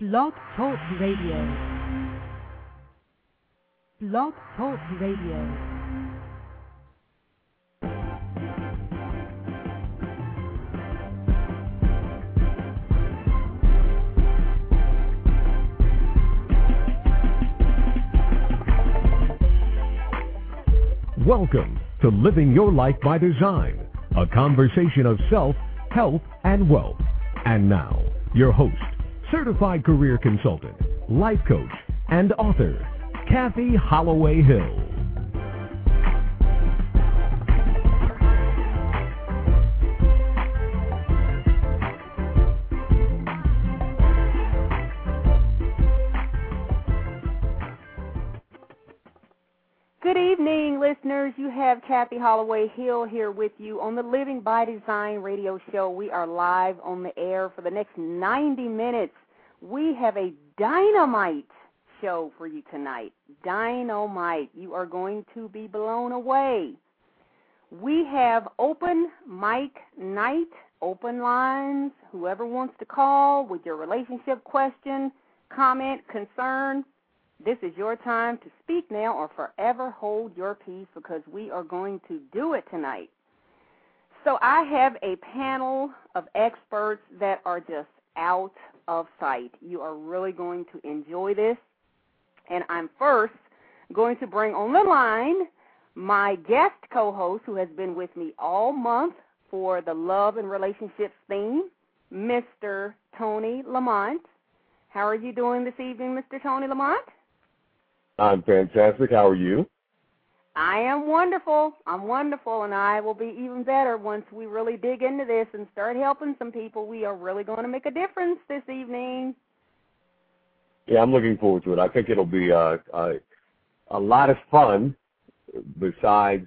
Blog Talk Radio. Blog Talk Radio. Welcome to Living Your Life by Design, a conversation of self, health, and wealth. And now, your host, certified career consultant, life coach, and author, Kathy Holloway Hill. Good evening, listeners. You have Kathy Holloway Hill here with you on the Living by Design radio show. We are live on the air for the next 90 minutes. We have a dynamite show for you tonight. Dynamite. You are going to be blown away. We have open mic night, open lines. Whoever wants to call with your relationship question, comment, concern, this is your time to speak now or forever hold your peace, because we are going to do it tonight. So I have a panel of experts that are just out of sight. You are really going to enjoy this. And I'm first going to bring on the line my guest co-host, who has been with me all month for the Love and Relationships theme, Mr. Tony Lamont. How are you doing this evening, Mr. Tony Lamont? I'm fantastic. How are you? I am wonderful. I'm wonderful, and I will be even better once we really dig into this and start helping some people. We are really going to make a difference this evening. Yeah, I'm looking forward to it. I think it'll be a lot of fun. Besides,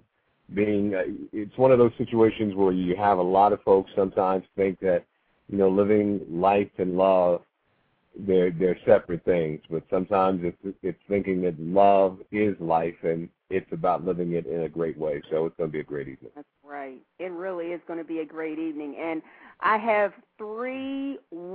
being it's one of those situations where you have a lot of folks sometimes think that, living life and love, they're separate things. But sometimes it's thinking that love is life and it's about living it in a great way. So it's going to be a great evening. That's right. It really is going to be a great evening. And I have three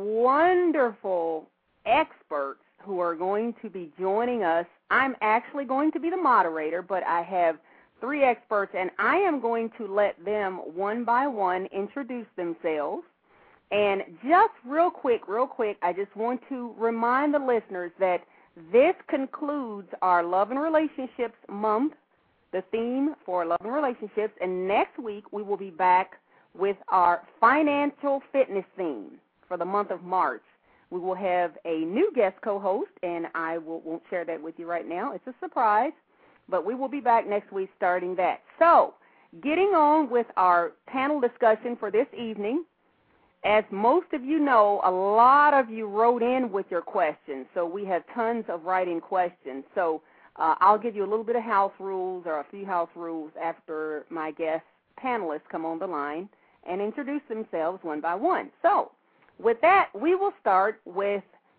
wonderful experts who are going to be joining us. I'm actually going to be the moderator, but I have three experts, and I am going to let them one by one introduce themselves. And just real quick, I just want to remind the listeners that this concludes our Love and Relationships month, the theme for Love and Relationships, and next week we will be back with our financial fitness theme for the month of March. We will have a new guest co-host, and I won't share that with you right now. It's a surprise, but we will be back next week starting that. So, getting on with our panel discussion for this evening. As most of you know, a lot of you wrote in with your questions, so we have tons of write-in questions. So I'll give you a little bit of house rules or a few house rules after my guest panelists come on the line and introduce themselves one by one. So with that, we will start with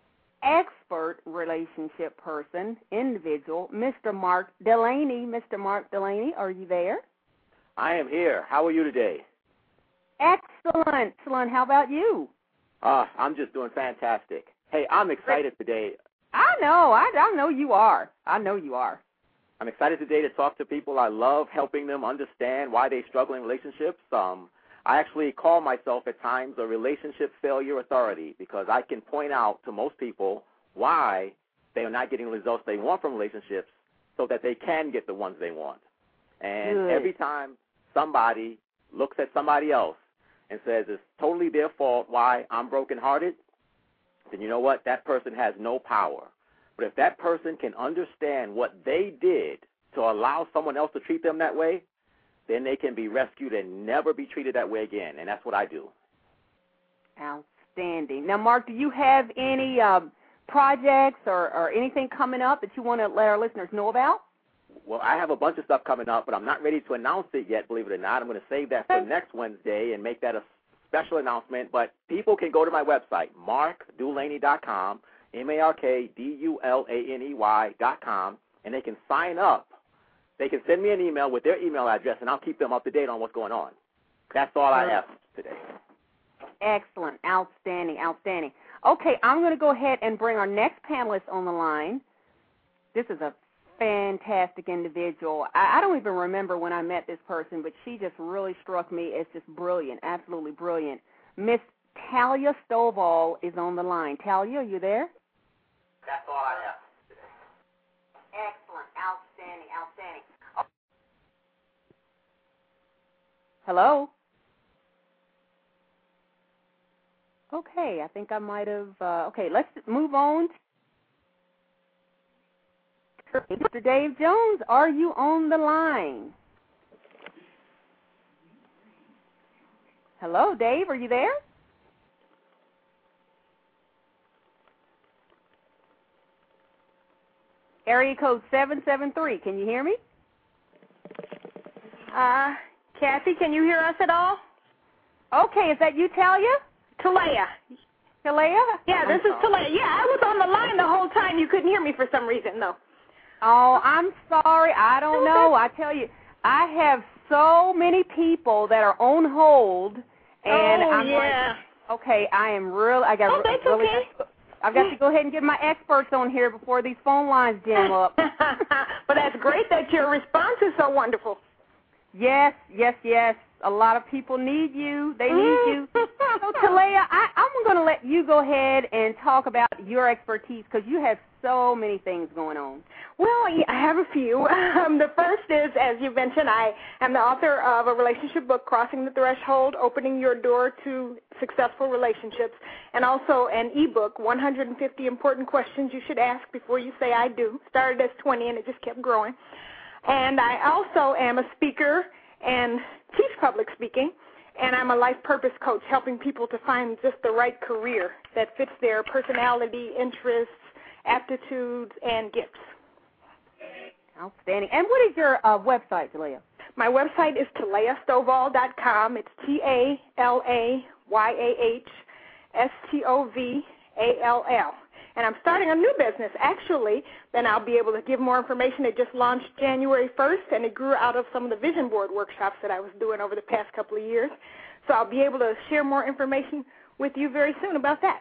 expert relationship person, individual, Mr. Mark Delaney. Mr. Mark Delaney, are you there? I am here. How are you today? Excellent. How about you? I'm just doing fantastic. Hey, I'm excited today. I know you are. I'm excited today to talk to people I love, helping them understand why they struggle in relationships. I actually call myself at times a relationship failure authority, because I can point out to most people why they are not getting the results they want from relationships so that they can get the ones they want. And Good. Every time somebody looks at somebody else and says it's totally their fault why I'm brokenhearted, then you know what? That person has no power. But if that person can understand what they did to allow someone else to treat them that way, then they can be rescued and never be treated that way again, and that's what I do. Outstanding. Now, Mark, do you have any projects or anything coming up that you want to let our listeners know about? Well, I have a bunch of stuff coming up, but I'm not ready to announce it yet, believe it or not. I'm going to save that for next Wednesday and make that a special announcement. But people can go to my website, markdulaney.com, markdulaney.com, and they can sign up. They can send me an email with their email address, and I'll keep them up to date on what's going on. That's all I have today. Excellent. Outstanding. Okay, I'm going to go ahead and bring our next panelist on the line. This is a fantastic individual. I don't even remember when I met this person, but she just really struck me as just brilliant, absolutely brilliant. Miss Talia Stovall is on the line. Talia, are you there? That's all I have today. Excellent. Outstanding. Outstanding. Hello? Okay, I think I might have, okay, let's move on. Mr. Dave Jones, are you on the line? Hello, Dave, are you there? Area code 773, can you hear me? Kathy, can you hear us at all? Okay, is that you, Talia? Talea. Talia? Yeah, this is Talea. Yeah, I was on the line the whole time. You couldn't hear me for some reason, though. Oh, I'm sorry. I don't know. I tell you, I have so many people that are on hold, and I'm like, okay, I've got to go ahead and get my experts on here before these phone lines jam up. But that's great that your response is so wonderful. Yes. A lot of people need you. They need you. So, Talea, I'm going to let you go ahead and talk about your expertise because you have so many things going on. Well, I have a few. The first is, as you mentioned, I am the author of a relationship book, Crossing the Threshold, Opening Your Door to Successful Relationships, and also an e-book, 150 Important Questions You Should Ask Before You Say I Do. Started as 20, and it just kept growing. And I also am a speaker and teach public speaking, and I'm a life purpose coach, helping people to find just the right career that fits their personality, interests, aptitudes, and gifts. Outstanding. And what is your website, Talea? My website is TaleaStovall.com. It's TalayahStovall. And I'm starting a new business, actually. Then I'll be able to give more information. It just launched January 1st, and it grew out of some of the vision board workshops that I was doing over the past couple of years. So I'll be able to share more information with you very soon about that.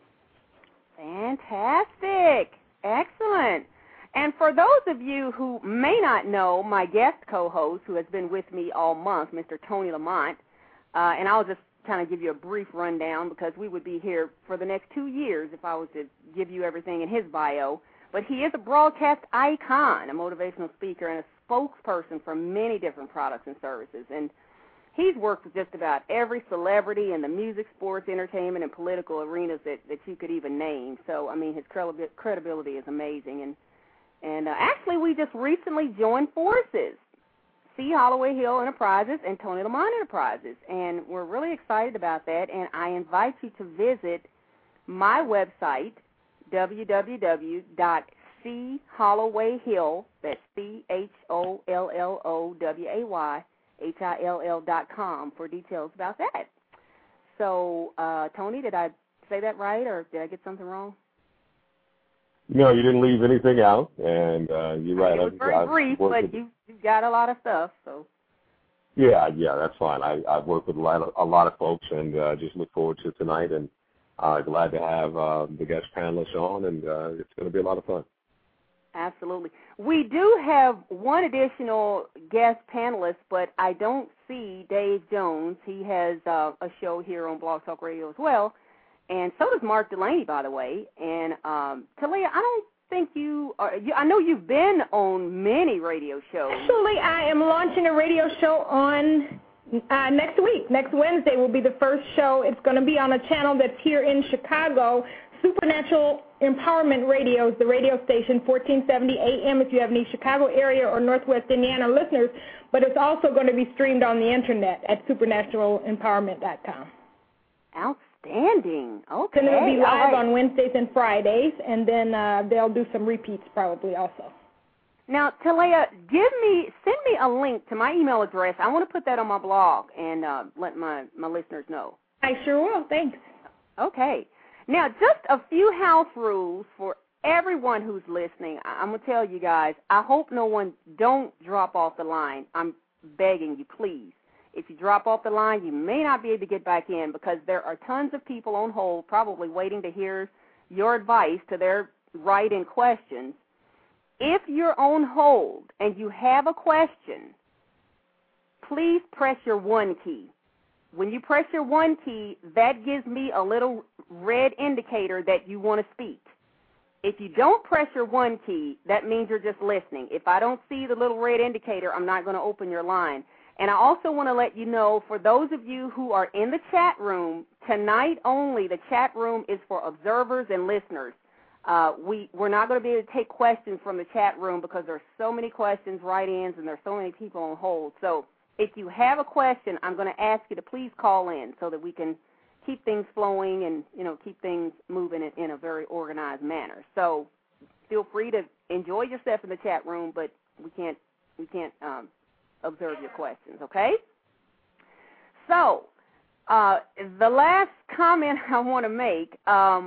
Fantastic. Excellent. And for those of you who may not know my guest co-host who has been with me all month, Mr. Tony Lamont, and I'll just kind of give you a brief rundown because we would be here for the next 2 years if I was to give you everything in his bio. But he is a broadcast icon, a motivational speaker, and a spokesperson for many different products and services. And he's worked with just about every celebrity in the music, sports, entertainment, and political arenas that you could even name. So, I mean, his credibility is amazing. And actually, we just recently joined forces. C. Holloway Hill Enterprises and Tony Lamont Enterprises, and we're really excited about that, and I invite you to visit my website, www.chollowayhill, that's CHOLLOWAYHILL.com for details about that. So, Tony, did I say that right, or did I get something wrong? No, you didn't leave anything out, and you're right. It was very brief, but you've got a lot of stuff. So. Yeah, that's fine. I've worked with a lot of folks, and just look forward to tonight, and glad to have the guest panelists on, and it's going to be a lot of fun. Absolutely. We do have one additional guest panelist, but I don't see Dave Jones. He has a show here on Blog Talk Radio as well. And so does Mark Delaney, by the way. And Talea, I don't think you are. I know you've been on many radio shows. Actually, I am launching a radio show on next week. Next Wednesday will be the first show. It's going to be on a channel that's here in Chicago, Supernatural Empowerment Radio is the radio station, 1470 AM if you have any Chicago area or Northwest Indiana listeners. But it's also going to be streamed on the Internet at supernaturalalempowerment.com. Outstanding. Okay. And it'll be live on Wednesdays and Fridays, and then they'll do some repeats probably also. Now, Talea, send me a link to my email address. I want to put that on my blog and let my listeners know. I sure will. Thanks. Okay. Now, just a few house rules for everyone who's listening. I'm going to tell you guys, I hope no one don't drop off the line. I'm begging you, please. If you drop off the line, you may not be able to get back in because there are tons of people on hold probably waiting to hear your advice to their write-in questions. If you're on hold and you have a question, please press your 1 key. When you press your 1 key, that gives me a little red indicator that you want to speak. If you don't press your 1 key, that means you're just listening. If I don't see the little red indicator, I'm not going to open your line. And I also want to let you know, for those of you who are in the chat room, tonight only the chat room is for observers and listeners. We're not going to be able to take questions from the chat room because there's so many questions, write-ins, and there's so many people on hold. So if you have a question, I'm going to ask you to please call in so that we can keep things flowing and, keep things moving in a very organized manner. So feel free to enjoy yourself in the chat room, but we can't observe your questions, okay? So the last comment I want to make,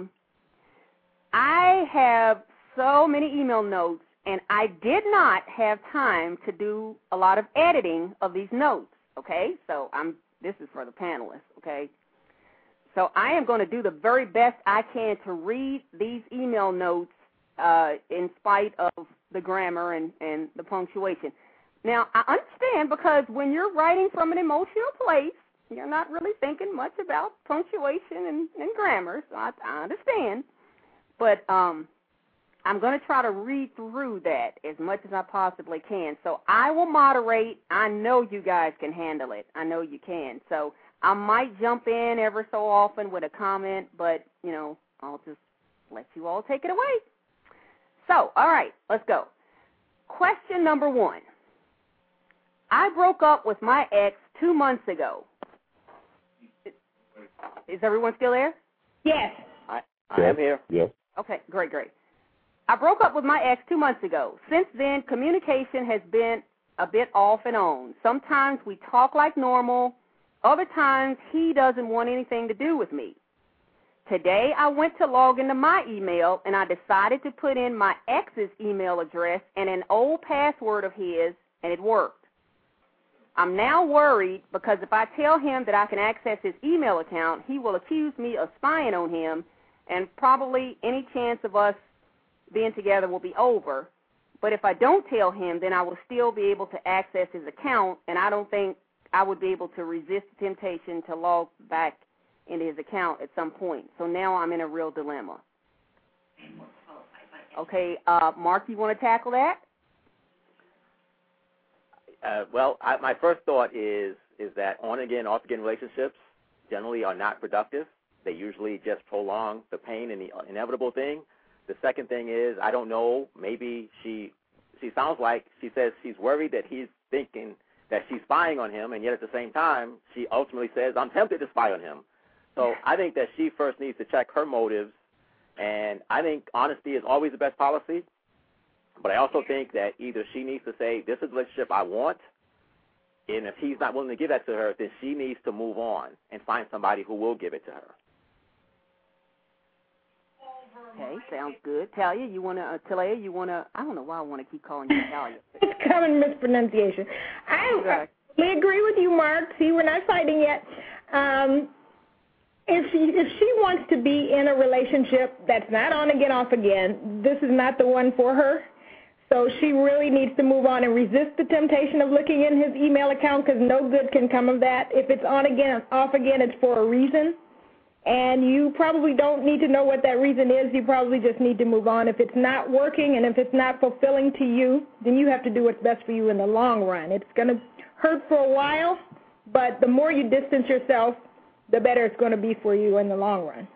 I have so many email notes, and I did not have time to do a lot of editing of these notes, okay? So this is for the panelists, okay? So I am going to do the very best I can to read these email notes in spite of the grammar and the punctuation. Now, I understand because when you're writing from an emotional place, you're not really thinking much about punctuation and grammar, so I understand. But I'm going to try to read through that as much as I possibly can. So I will moderate. I know you guys can handle it. I know you can. So I might jump in ever so often with a comment, but, I'll just let you all take it away. So, all right, let's go. Question number 1. I broke up with my ex 2 months ago. Is everyone still there? Yes. I am here. Yes. Okay, great. I broke up with my ex 2 months ago. Since then, communication has been a bit off and on. Sometimes we talk like normal. Other times he doesn't want anything to do with me. Today, I went to log into my email, and I decided to put in my ex's email address and an old password of his, and it worked. I'm now worried because if I tell him that I can access his email account, he will accuse me of spying on him, and probably any chance of us being together will be over. But if I don't tell him, then I will still be able to access his account, and I don't think I would be able to resist the temptation to log back into his account at some point. So now I'm in a real dilemma. Okay, Mark, you want to tackle that? My first thought is that on-again, off-again relationships generally are not productive. They usually just prolong the pain and the inevitable thing. The second thing is, I don't know, maybe she sounds like she says she's worried that he's thinking that she's spying on him, and yet at the same time, she ultimately says, I'm tempted to spy on him. So I think that she first needs to check her motives, and I think honesty is always the best policy. But I also think that either she needs to say, this is the relationship I want, and if he's not willing to give that to her, then she needs to move on and find somebody who will give it to her. Okay, sounds good. Talia, you want to, I don't know why I want to keep calling you Talia. It's common mispronunciation. I agree with you, Mark. See, we're not fighting yet. If she wants to be in a relationship that's not on again, off again, this is not the one for her. So she really needs to move on and resist the temptation of looking in his email account because no good can come of that. If it's on again, off again, it's for a reason. And you probably don't need to know what that reason is. You probably just need to move on. If it's not working and if it's not fulfilling to you, then you have to do what's best for you in the long run. It's going to hurt for a while, but the more you distance yourself, the better it's going to be for you in the long run.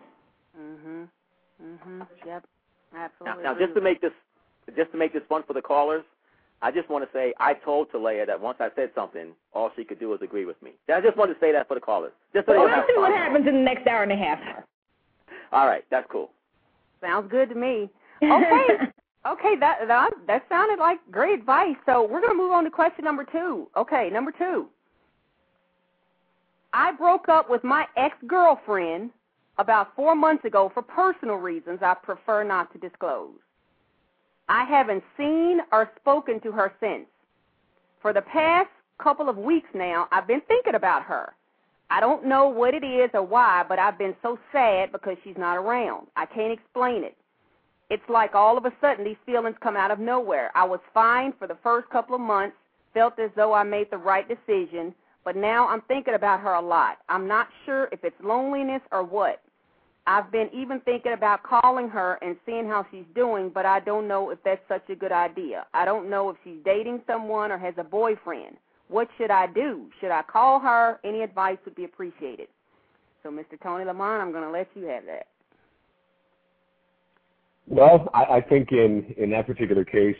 Yep. Absolutely. Now just to make this fun for the callers, I just want to say I told Talia that once I said something, all she could do was agree with me. I just wanted to say that for the callers. Just so we'll see what happens in the next hour and a half. All right, that's cool. Sounds good to me. Okay, that sounded like great advice. So we're going to move on to question number 2. Okay, number 2. I broke up with my ex-girlfriend about 4 months ago for personal reasons I prefer not to disclose. I haven't seen or spoken to her since. For the past couple of weeks now, I've been thinking about her. I don't know what it is or why, but I've been so sad because she's not around. I can't explain it. It's like all of a sudden these feelings come out of nowhere. I was fine for the first couple of months, felt as though I made the right decision, but now I'm thinking about her a lot. I'm not sure if it's loneliness or what. I've been even thinking about calling her and seeing how she's doing, but I don't know if that's such a good idea. I don't know if she's dating someone or has a boyfriend. What should I do? Should I call her? Any advice would be appreciated. So, Mr. Tony Lamont, I'm going to let you have that. Well, I think in that particular case,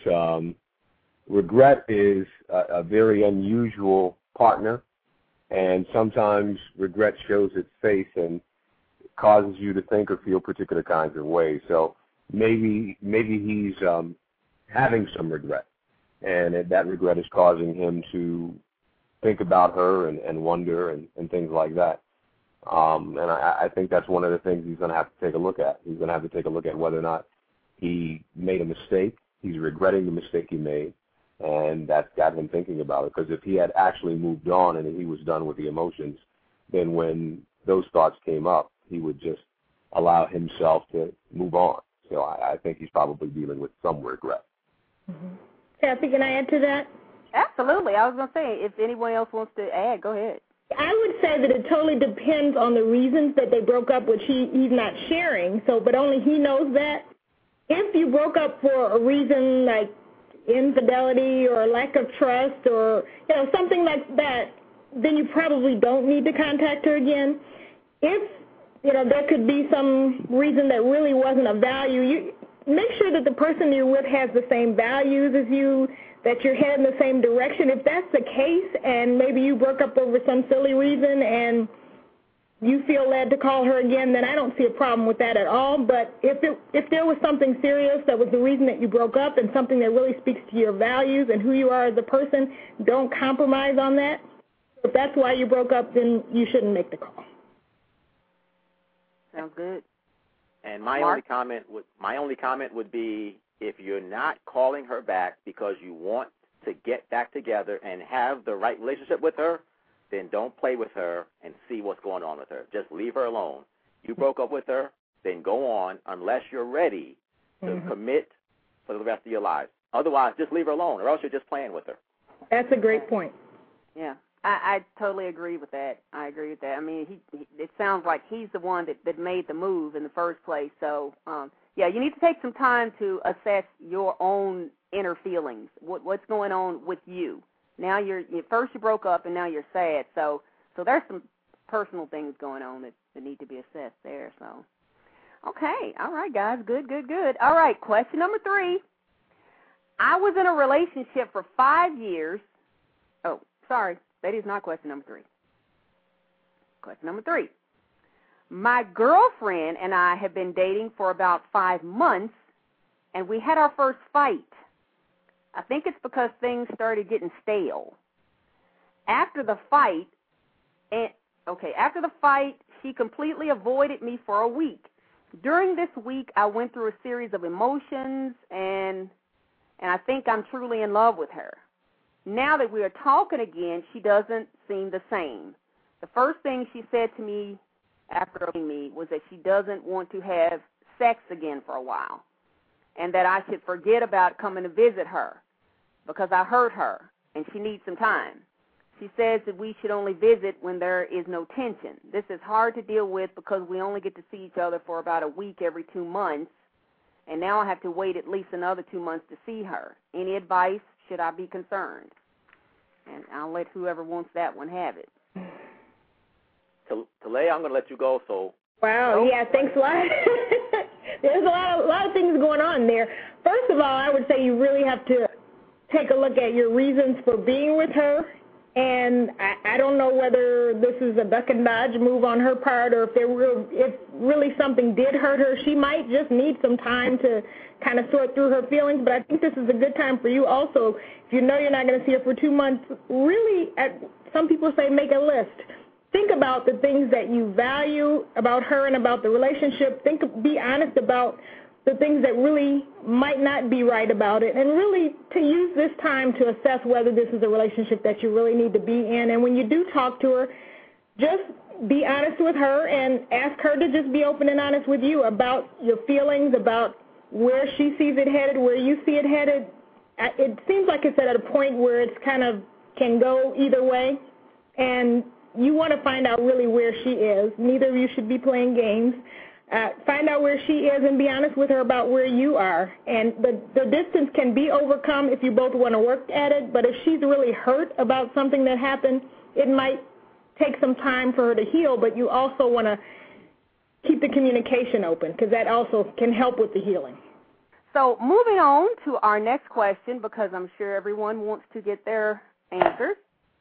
regret is a very unusual partner, and sometimes regret shows its face and causes you to think or feel particular kinds of ways. So maybe he's having some regret, and that regret is causing him to think about her and wonder and things like that. And I think that's one of the things he's going to have to take a look at. He's going to have to take a look at whether or not he made a mistake. He's regretting the mistake he made, and that's got him thinking about it. Because if he had actually moved on and he was done with the emotions, then when those thoughts came up, he would just allow himself to move on. So I think he's probably dealing with some regret. Mm-hmm. Kathy, can I add to that? Absolutely. I was going to say, if anyone else wants to add, go ahead. I would say that it totally depends on the reasons that they broke up, which he's not sharing, but only he knows that. If you broke up for a reason like infidelity or lack of trust or, something like that, then you probably don't need to contact her again. If, there could be some reason that really wasn't of value, you make sure that the person you're with has the same values as you, that you're heading the same direction. If that's the case and maybe you broke up over some silly reason and you feel led to call her again, then I don't see a problem with that at all. But if there was something serious that was the reason that you broke up and something that really speaks to your values and who you are as a person, don't compromise on that. If that's why you broke up, then you shouldn't make the call. Sounds good. And my only comment would be, if you're not calling her back because you want to get back together and have the right relationship with her, then don't play with her and see what's going on with her. Just leave her alone. You broke up with her, then go on unless you're ready to commit for the rest of your life. Otherwise, just leave her alone, or else you're just playing with her. That's a great point. Yeah, I totally agree with that. I agree with that. I mean, it sounds like he's the one that made the move in the first place. So, yeah, you need to take some time to assess your own inner feelings, what's going on with you. Now first you broke up and now you're sad. So there's some personal things going on that need to be assessed there. So, okay, all right, guys, good. All right, question number 3. I was in a relationship for 5 years. Oh, sorry, that is not question number 3. Question number 3. My girlfriend and I have been dating for about 5 months, and we had our first fight. I think it's because things started getting stale. After the fight, she completely avoided me for a week. During this week, I went through a series of emotions, and I think I'm truly in love with her. Now that we are talking again, she doesn't seem the same. The first thing she said to me after meeting me was that she doesn't want to have sex again for a while, and that I should forget about coming to visit her because I hurt her and she needs some time. She says that we should only visit when there is no tension. This is hard to deal with because we only get to see each other for about a week every 2 months, and now I have to wait at least another 2 months to see her. Any advice? Should I be concerned? And I'll let whoever wants that one have it. Talea, I'm going to let you go. So. Wow, yeah, thanks a lot. There's a lot of things going on there. First of all, I would say you really have to take a look at your reasons for being with her. And I don't know whether this is a duck and dodge move on her part or if really something did hurt her. She might just need some time to kind of sort through her feelings, but I think this is a good time for you also. If you know you're not going to see her for 2 months, really, some people say make a list. Think about the things that you value about her and about the relationship. Be honest about the things that really might not be right about it, and really to use this time to assess whether this is a relationship that you really need to be in. And when you do talk to her, just be honest with her and ask her to just be open and honest with you about your feelings, about where she sees it headed, where you see it headed. It seems like it's at a point where it's kind of can go either way, and you want to find out really where she is. Neither of you should be playing games. Find out where she is and be honest with her about where you are. And the distance can be overcome if you both want to work at it, but if she's really hurt about something that happened, it might take some time for her to heal, but you also want to keep the communication open because that also can help with the healing. So moving on to our next question, because I'm sure everyone wants to get their answers.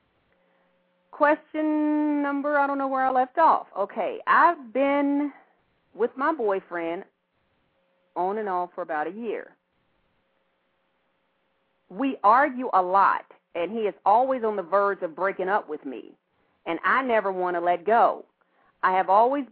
Question number, I don't know where I left off. Okay, I've been with my boyfriend on and off for about a year. We argue a lot, and he is always on the verge of breaking up with me, and I never want to let go. I have also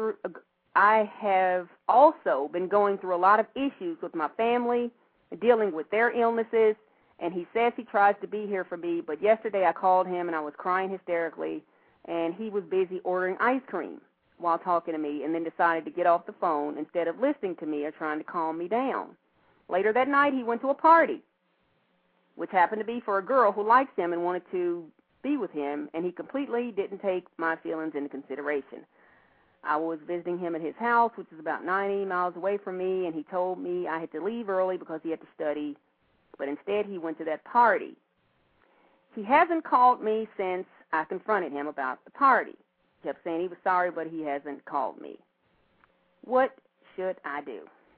been going through a lot of issues with my family, dealing with their illnesses, and he says he tries to be here for me, but yesterday I called him and I was crying hysterically, and he was busy ordering ice cream while talking to me, and then decided to get off the phone instead of listening to me or trying to calm me down. Later that night, he went to a party, which happened to be for a girl who likes him and wanted to be with him, and he completely didn't take my feelings into consideration. I was visiting him at his house, which is about 90 miles away from me, and he told me I had to leave early because he had to study, but instead he went to that party. He hasn't called me since I confronted him about the party. He kept saying he was sorry, but he hasn't called me. What should I do?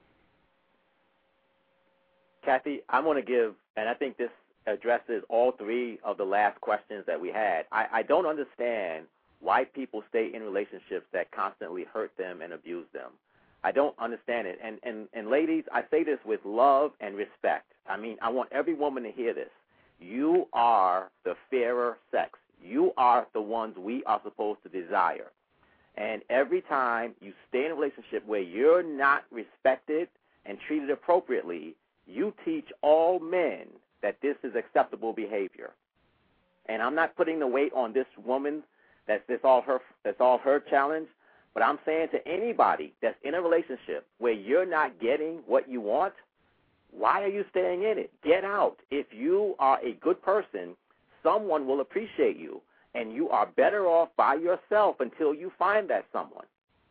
Kathy, I'm going to give, and I think this addresses all three of the last questions that we had. I don't understand why people stay in relationships that constantly hurt them and abuse them. I don't understand it. And ladies, I say this with love and respect. I mean, I want every woman to hear this. You are the fairer sex. You are the ones we are supposed to desire. And every time you stay in a relationship where you're not respected and treated appropriately, you teach all men that this is acceptable behavior. And I'm not putting the weight on this woman that's all her challenge, but I'm saying to anybody that's in a relationship where you're not getting what you want, why are you staying in it? Get out. If you are a good person, someone will appreciate you, and you are better off by yourself until you find that someone.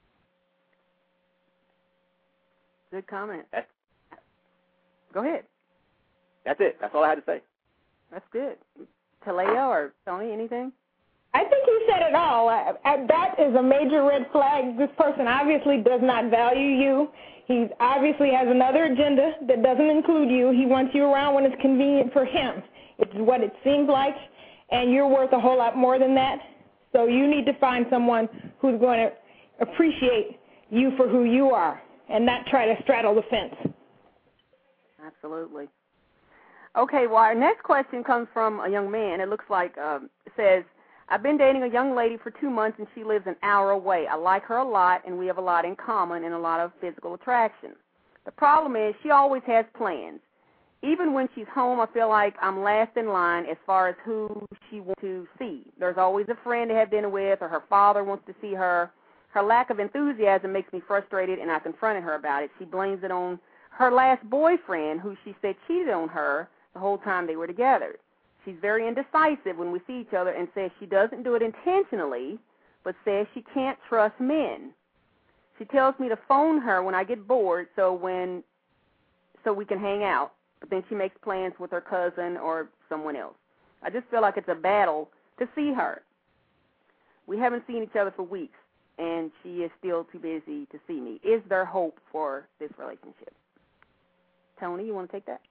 Good comment. Go ahead. That's it. That's all I had to say. That's good. Talea or Tony, anything? I think you said it all. That is a major red flag. This person obviously does not value you. He obviously has another agenda that doesn't include you. He wants you around when it's convenient for him. It's what it seems like, and you're worth a whole lot more than that. So you need to find someone who's going to appreciate you for who you are and not try to straddle the fence. Absolutely. Okay, well, our next question comes from a young man. It looks like, says, I've been dating a young lady for 2 months, and she lives an hour away. I like her a lot, and we have a lot in common and a lot of physical attraction. The problem is she always has plans. Even when she's home, I feel like I'm last in line as far as who she wants to see. There's always a friend to have dinner with, or her father wants to see her. Her lack of enthusiasm makes me frustrated, and I confronted her about it. She blames it on her last boyfriend, who she said cheated on her the whole time they were together. She's very indecisive when we see each other and says she doesn't do it intentionally, but says she can't trust men. She tells me to phone her when I get bored so we can hang out, but then she makes plans with her cousin or someone else. I just feel like it's a battle to see her. We haven't seen each other for weeks, and she is still too busy to see me. Is there hope for this relationship? Tony, you want to take that?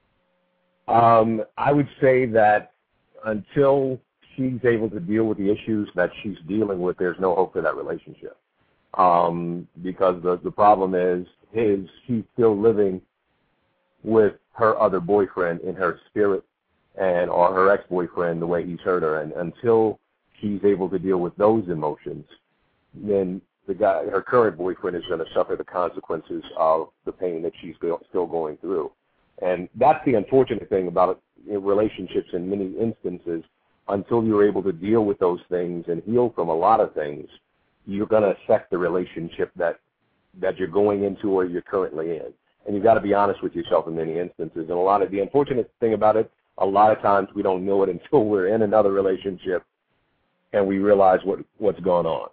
I would say that until she's able to deal with the issues that she's dealing with, there's no hope for that relationship. Because the problem is she's still living with her other boyfriend in her spirit or her ex-boyfriend the way he's hurt her. And until she's able to deal with those emotions, then her current boyfriend is going to suffer the consequences of the pain that she's still going through. And that's the unfortunate thing about relationships in many instances. Until you're able to deal with those things and heal from a lot of things, you're going to affect the relationship that you're going into or you're currently in. And you've got to be honest with yourself in many instances. And the unfortunate thing about it, a lot of times we don't know it until we're in another relationship and we realize what's going on.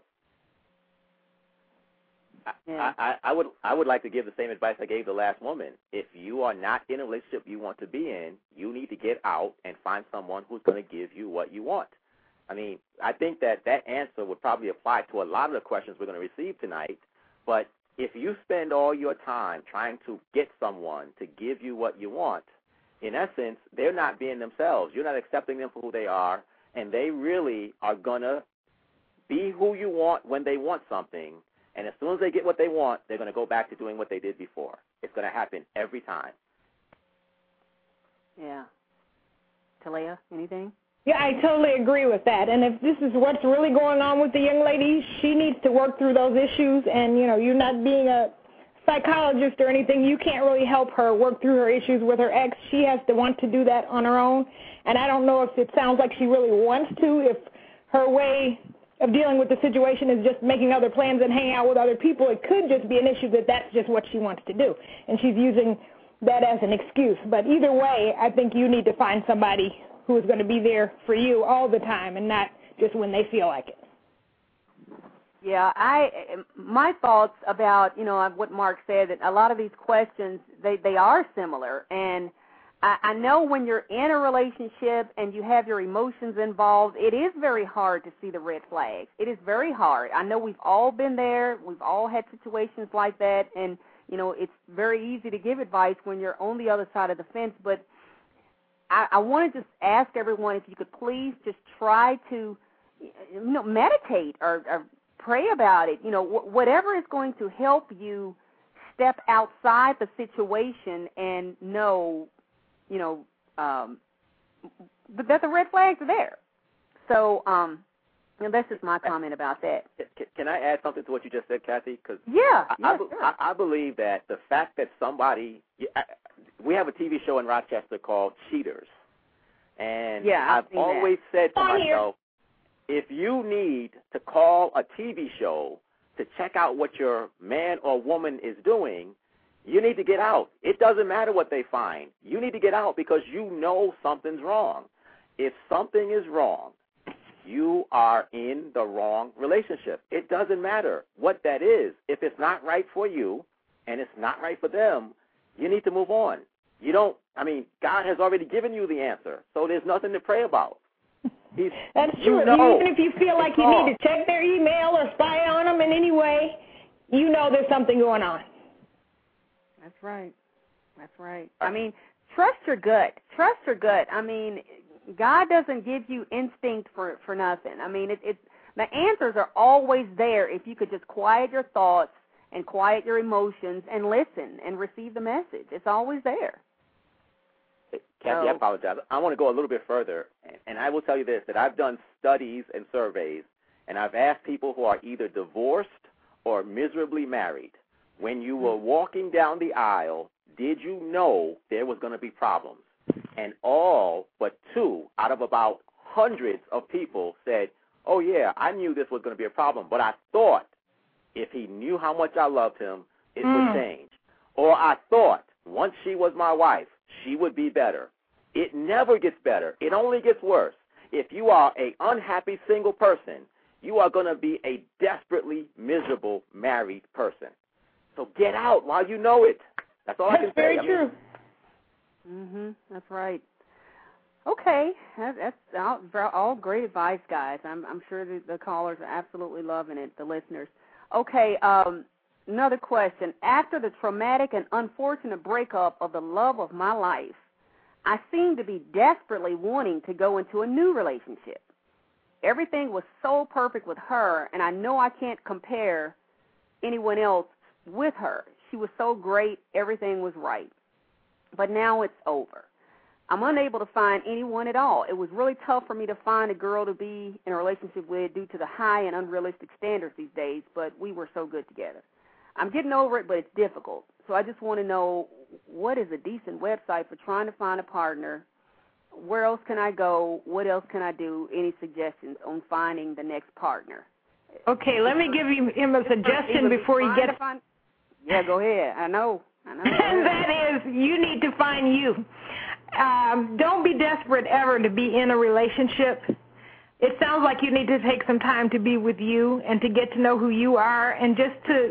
I would like to give the same advice I gave the last woman. If you are not in a relationship you want to be in, you need to get out and find someone who's going to give you what you want. I mean, I think that answer would probably apply to a lot of the questions we're going to receive tonight. But if you spend all your time trying to get someone to give you what you want, in essence, they're not being themselves. You're not accepting them for who they are, and they really are going to be who you want when they want something. And as soon as they get what they want, they're going to go back to doing what they did before. It's going to happen every time. Yeah. Talia, anything? Yeah, I totally agree with that. And if this is what's really going on with the young lady, she needs to work through those issues. And, you know, you're not being a psychologist or anything. You can't really help her work through her issues with her ex. She has to want to do that on her own. And I don't know if it sounds like she really wants to, if her way of dealing with the situation is just making other plans and hanging out with other people. It could just be an issue that that's just what she wants to do. And she's using that as an excuse. But either way, I think you need to find somebody who is going to be there for you all the time and not just when they feel like it. Yeah, my thoughts about, you know, what Mark said, that a lot of these questions, they are similar. And I know when you're in a relationship and you have your emotions involved, it is very hard to see the red flags. It is very hard. I know we've all been there. We've all had situations like that. And, you know, it's very easy to give advice when you're on the other side of the fence. But I want to just ask everyone if you could please just try to, you know, meditate or pray about it. You know, whatever is going to help you step outside the situation and know, you know, that the red flags are there. So, you know, that's just my comment about that. Can I add something to what you just said, Kathy? Cause yeah, sure. I believe that the fact that somebody we have a TV show in Rochester called Cheaters, and I've always said to myself, if you need to call a TV show to check out what your man or woman is doing, you need to get out. It doesn't matter what they find. You need to get out because you know something's wrong. If something is wrong, you are in the wrong relationship. It doesn't matter what that is. If it's not right for you and it's not right for them, you need to move on. You don't, I mean, God has already given you the answer, so there's nothing to pray about. That's true. You know, even if you feel like you need to check their email or spy on them in any way, you know there's something going on. That's right. That's right. I mean, trust your gut. Trust your gut. I mean, God doesn't give you instinct for nothing. I mean, it's the answers are always there if you could just quiet your thoughts and quiet your emotions and listen and receive the message. It's always there. Kathy, I apologize. I want to go a little bit further, and I will tell you this, that I've done studies and surveys, and I've asked people who are either divorced or miserably married, when you were walking down the aisle, did you know there was going to be problems? And all but 2 out of about hundreds of people said, oh, yeah, I knew this was going to be a problem, but I thought if he knew how much I loved him, it would change. Or I thought once she was my wife, she would be better. It never gets better. It only gets worse. If you are an unhappy single person, you are going to be a desperately miserable married person. So get out while you know it. That's all I can say. That's very true. That's right. Okay, that's all great advice, guys. I'm sure the callers are absolutely loving it, the listeners. Okay, another question. After the traumatic and unfortunate breakup of the love of my life, I seem to be desperately wanting to go into a new relationship. Everything was so perfect with her, and I know I can't compare anyone else with her. She was so great. Everything was right. But now it's over. I'm unable to find anyone at all. It was really tough for me to find a girl to be in a relationship with due to the high and unrealistic standards these days, but we were so good together. I'm getting over it, but it's difficult. So I just want to know, what is a decent website for trying to find a partner? Where else can I go? What else can I do? Any suggestions on finding the next partner? Okay, let me give him a suggestion before you get... Yeah, go ahead. I know. And that is, you need to find you. Don't be desperate ever to be in a relationship. It sounds like you need to take some time to be with you and to get to know who you are and just to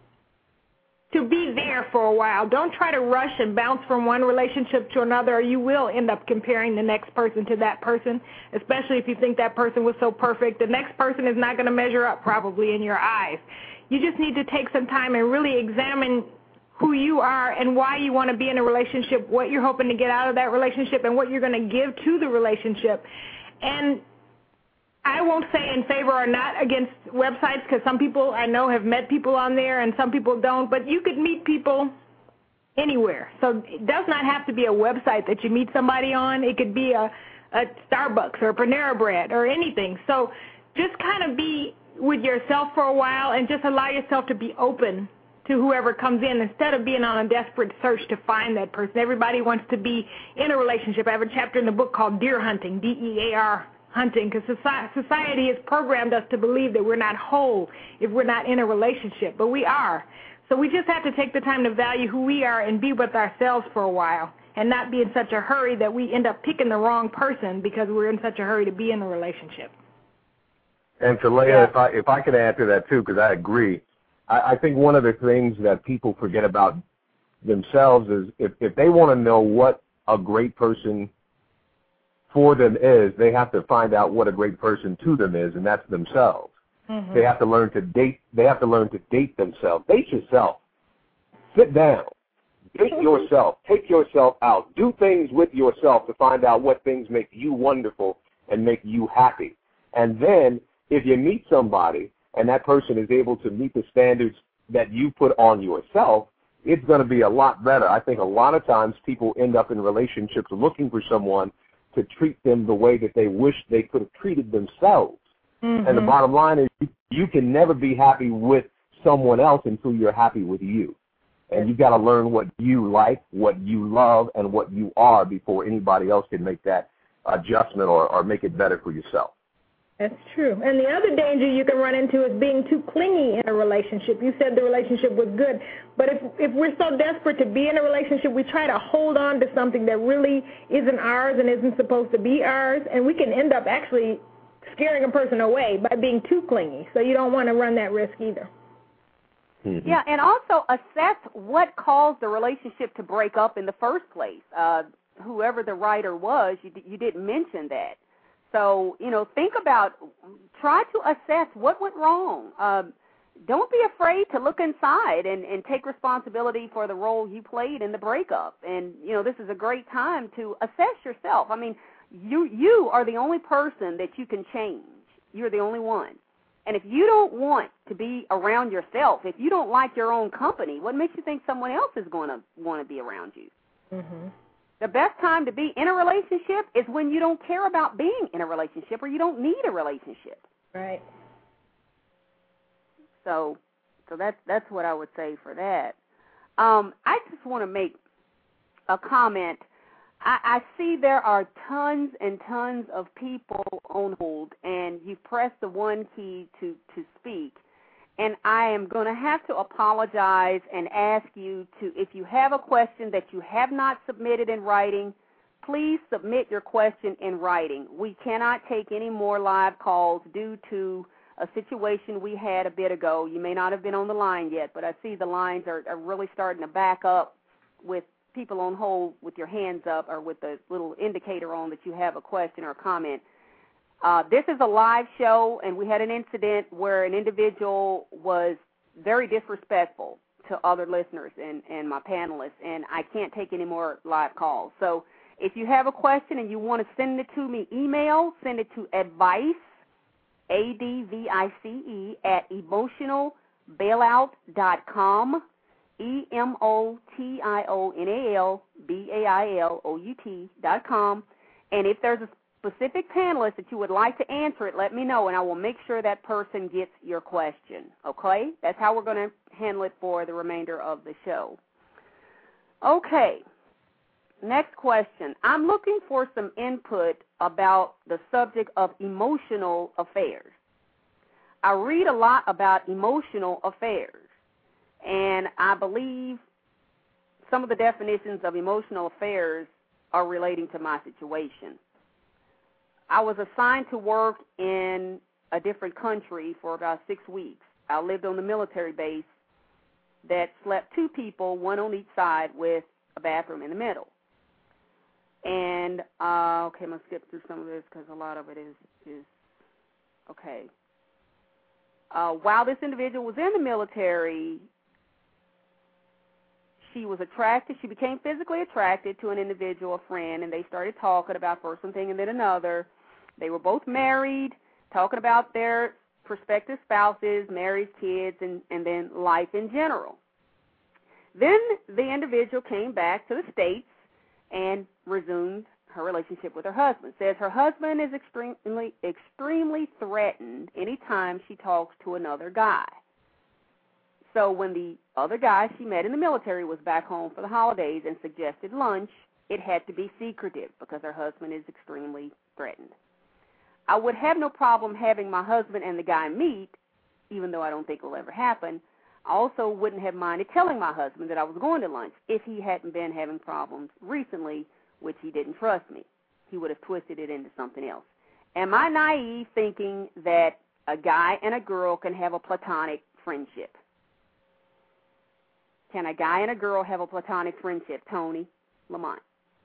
be there for a while. Don't try to rush and bounce from one relationship to another, or you will end up comparing the next person to that person, especially if you think that person was so perfect. The next person is not going to measure up probably in your eyes. You just need to take some time and really examine who you are and why you want to be in a relationship, what you're hoping to get out of that relationship, and what you're going to give to the relationship. And I won't say in favor or not against websites, because some people I know have met people on there and some people don't, but you could meet people anywhere. So it does not have to be a website that you meet somebody on. It could be a Starbucks or a Panera Bread or anything. So just kind of be with yourself for a while and just allow yourself to be open to whoever comes in instead of being on a desperate search to find that person. Everybody wants to be in a relationship. I have a chapter in the book called Deer Hunting, DEAR hunting, because society has programmed us to believe that we're not whole if we're not in a relationship, but we are. So we just have to take the time to value who we are and be with ourselves for a while and not be in such a hurry that we end up picking the wrong person because we're in such a hurry to be in a relationship. And to Leah, if I could add to that too, because I agree, I think one of the things that people forget about themselves is if they want to know what a great person for them is, they have to find out what a great person to them is, and that's themselves. Mm-hmm. They have to learn to date. They have to learn to date themselves. Date yourself. Sit down. Date yourself. Take yourself out. Do things with yourself to find out what things make you wonderful and make you happy. And then if you meet somebody and that person is able to meet the standards that you put on yourself, it's going to be a lot better. I think a lot of times people end up in relationships looking for someone to treat them the way that they wish they could have treated themselves. Mm-hmm. And the bottom line is you can never be happy with someone else until you're happy with you. And you've got to learn what you like, what you love, and what you are before anybody else can make that adjustment or make it better for yourself. That's true. And the other danger you can run into is being too clingy in a relationship. You said the relationship was good, but if we're so desperate to be in a relationship, we try to hold on to something that really isn't ours and isn't supposed to be ours, and we can end up actually scaring a person away by being too clingy. So you don't want to run that risk either. Mm-hmm. Yeah, and also assess what caused the relationship to break up in the first place. Whoever the writer was, you didn't mention that. So, think about, try to assess what went wrong. Don't be afraid to look inside and take responsibility for the role you played in the breakup. And, this is a great time to assess yourself. I mean, you are the only person that you can change. You're the only one. And if you don't want to be around yourself, if you don't like your own company, what makes you think someone else is going to want to be around you? Mm-hmm. The best time to be in a relationship is when you don't care about being in a relationship or you don't need a relationship. Right. So that's what I would say for that. I just want to make a comment. I see there are tons and tons of people on hold, and you've pressed the one key to speak. And I am going to have to apologize and ask you to, if you have a question that you have not submitted in writing, please submit your question in writing. We cannot take any more live calls due to a situation we had a bit ago. You may not have been on the line yet, but I see the lines are really starting to back up with people on hold with your hands up or with the little indicator on that you have a question or a comment. This is a live show, and we had an incident where an individual was very disrespectful to other listeners and my panelists, and I can't take any more live calls. So if you have a question and you want to send it to me, send it to advice, ADVICE, at emotionalbailout.com, EMOTIONAL BAILOUT.com. And if there's a specific panelist that you would like to answer it, let me know, and I will make sure that person gets your question, okay? That's how we're going to handle it for the remainder of the show. Okay, next question. I'm looking for some input about the subject of emotional affairs. I read a lot about emotional affairs, and I believe some of the definitions of emotional affairs are relating to my situation. I was assigned to work in a different country for about 6 weeks. I lived on the military base that slept 2 people, one on each side, with a bathroom in the middle. And, okay, I'm going to skip through some of this because a lot of it is okay. While this individual was in the military, she became physically attracted to an individual, a friend, and they started talking about first one thing and then another. They were both married, talking about their prospective spouses, married, kids, and then life in general. Then the individual came back to the States and resumed her relationship with her husband. Says her husband is extremely threatened anytime she talks to another guy. So when the other guy she met in the military was back home for the holidays and suggested lunch, it had to be secretive because her husband is extremely threatened. I would have no problem having my husband and the guy meet, even though I don't think it will ever happen. I also wouldn't have minded telling my husband that I was going to lunch if he hadn't been having problems recently, which he didn't trust me. He would have twisted it into something else. Am I naive thinking that a guy and a girl can have a platonic friendship? Can a guy and a girl have a platonic friendship, Tony Lamont?